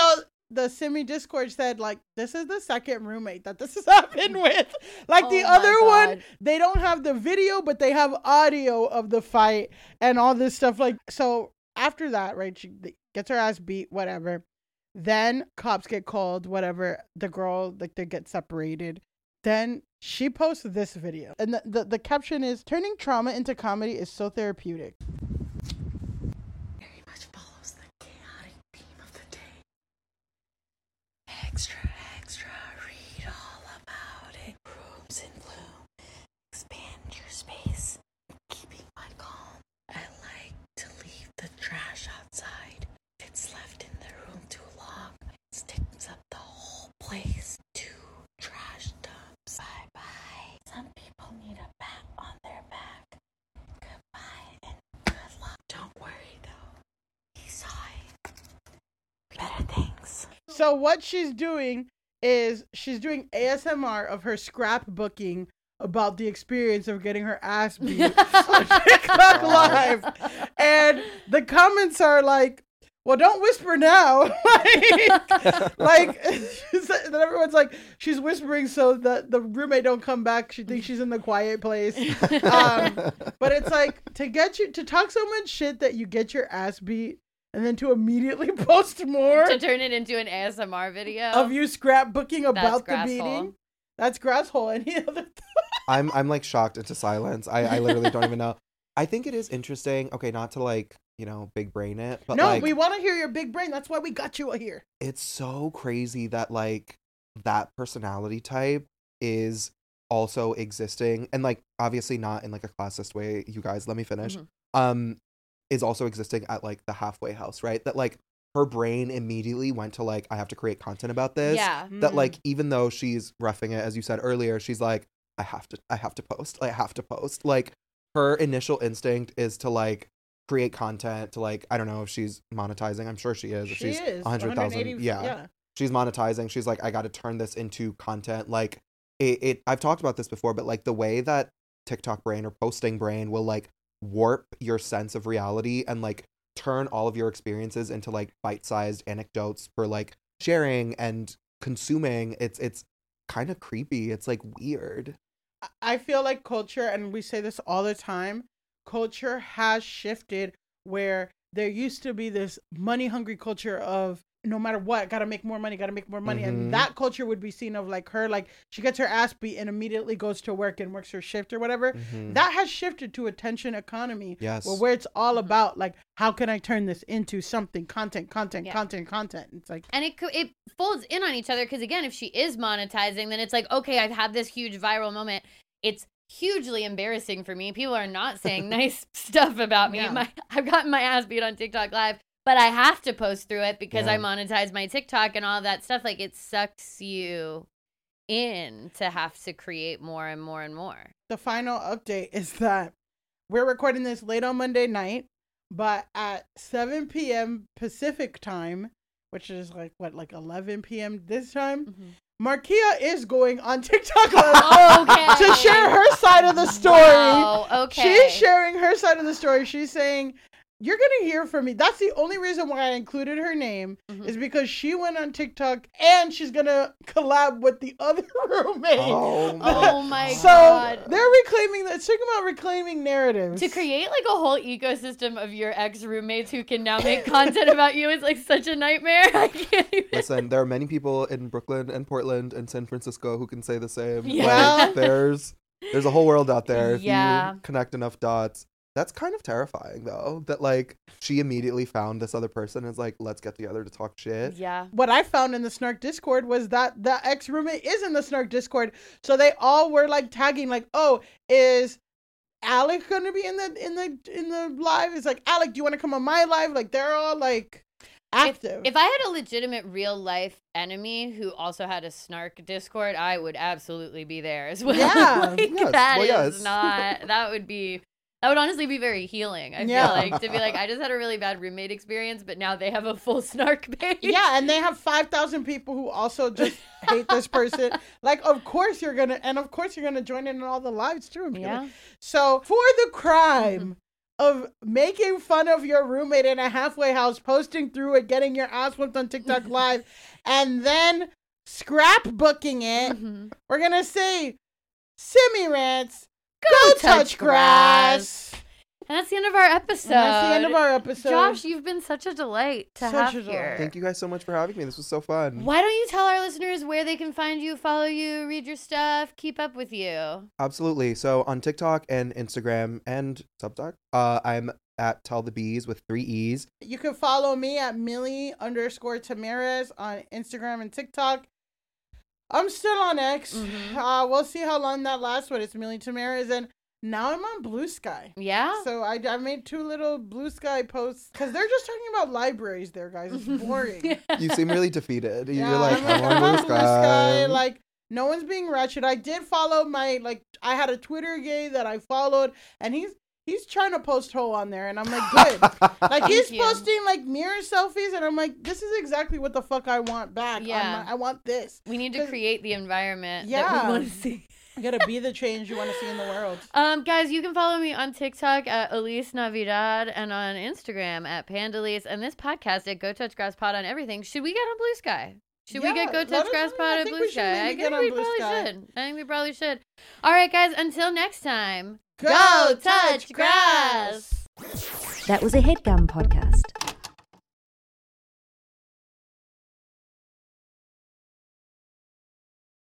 the Simi Discord said, like, this is the second roommate that this has happened with. Like, the Oh my other one, God. they don't have the video, but they have audio of the fight and all this stuff. Like, so after that, right, she gets her ass beat, whatever. Then cops get called, whatever. The girl, like, they get separated. Then she posts this video. And the caption is, turning trauma into comedy is so therapeutic. Very much follows the chaotic theme of the day. Extra, extra, read all about it. Rooms in bloom. Expand your space. Keeping my calm. I like to leave the trash outside. If it's left in the room too long, it sticks up the whole place. 2 trash dumps. Bye-bye. Some people need a pat on their back. Goodbye and good luck. Don't worry though. He saw it. Better things. So what she's doing is she's doing ASMR of her scrapbooking about the experience of getting her ass beat on TikTok Live. And the comments are like, well, don't whisper now. like then everyone's like, she's whispering so that the roommate don't come back. She thinks she's in the quiet place. But it's like, to talk so much shit that you get your ass beat, and then to immediately post more To turn it into an ASMR video. of you scrapbooking about the grasshole. beating. That's grasshole. Any other? I'm like shocked into silence. I literally don't even know. I think it is interesting. Okay, not to like, big brain it, but No, like, we want to hear your big brain. That's why we got you here. it's so crazy that like that personality type is also existing, and like obviously not in like a classist way. You guys, let me finish. Is also existing at like the halfway house, right? That like her brain immediately went to like, I have to create content about this. Yeah. That like, even though she's roughing it, as you said earlier, she's like, I have to post. I have to post. Like, her initial instinct is to like create content to like, I don't know if she's monetizing. I'm sure she is. If She she's is 100,000. Yeah. She's monetizing. She's like, I got to turn this into content. Like I've talked about this before, but like the way that TikTok brain or posting brain will like warp your sense of reality and like turn all of your experiences into like bite-sized anecdotes for like sharing and consuming. It's kind of creepy. It's like weird. I feel like culture, and we say this all the time, culture has shifted where there used to be this money hungry culture of no matter what, gotta make more money. And that culture would be seen of like her, like she gets her ass beat and immediately goes to work and works her shift or whatever. That has shifted to attention economy. Yes. Where it's all about like, how can I turn this into something? Content. It's like, And it folds in on each other because, again, if she is monetizing, then it's like, okay, I've had this huge viral moment. It's hugely embarrassing for me. People are not saying nice stuff about me. Yeah. I've gotten my ass beat on TikTok Live, but I have to post through it because Yeah. I monetize my TikTok and all of that stuff. Like, it sucks you in to have to create more and more and more. the final update is that we're recording this late on Monday night, but at 7 p.m. Pacific time, which is like 11 p.m. this time, Markia is going on TikTok Live Okay. to share her side of the story. Wow, okay. She's sharing her side of the story. She's saying, you're going to hear from me. That's the only reason why I included her name is because she went on TikTok and she's going to collab with the other roommate. Oh my So God. they're reclaiming, let's talk about reclaiming narratives. To create like a whole ecosystem of your ex-roommates who can now make content about you is like such a nightmare. I can't even. Listen, there are many people in Brooklyn and Portland and San Francisco who can say the same. Yeah. Like, there's a whole world out there if Yeah. you connect enough dots. That's kind of terrifying, though, that like she immediately found this other person and is like, let's get together to talk shit. Yeah. What I found in the Snark Discord was that the ex-roommate is in the Snark Discord. So they all were like tagging like, oh, is Alec gonna be in the live? It's like, Alec, do you want to come on my live? Like they're all like active. If I had a legitimate real life enemy who also had a snark Discord, I would absolutely be there as well. Yeah. Like, Yes. that Well, is yes. not, that would honestly be very healing. I Yeah. feel like to be like, I just had a really bad roommate experience, but now they have a full snark page. Yeah, and they have 5,000 people who also just hate this person. Like, of course you're gonna join in on all the lives too. Yeah. So for the crime of making fun of your roommate in a halfway house, posting through it, getting your ass whipped on TikTok Live, and then scrapbooking it, we're going to say, Simi Rants, go touch grass. And that's the end of our episode. Josh, you've been such a delight to have here. Thank you guys so much for having me. This was so fun. Why don't you tell our listeners where they can find you, follow you, read your stuff, keep up with you? Absolutely. So on TikTok and Instagram and Substack, I'm at Tell the Bees with 3 E's. You can follow me at Millie_Tamirez on Instagram and TikTok. I'm still on X. We'll see how long that lasts, but it's Millie Tamirez. And now I'm on Blue Sky. Yeah? So I made 2 little Blue Sky posts because they're just talking about libraries there, guys. It's boring. You seem really defeated. Yeah, You're like, I'm on Blue Sky. Like, no one's being ratchet. I did follow I had a Twitter gay that I followed, and he's trying to post hoe on there, and I'm like, good. Like, he's posting, like, mirror selfies, and I'm like, this is exactly what the fuck I want back. Yeah. I want this. We need to create the environment that we want to see. You gotta be the change you want to see in the world. Guys, you can follow me on TikTok at Elise Navidad and on Instagram at Pandalise, and this podcast at Go Touch Grass Pod on everything. Should we get on Blue Sky? Should we get Go Touch Grass Pod at Blue Sky? I think we probably should. I think we probably should. All right, guys, until next time, go touch grass. That was a HeadGum podcast.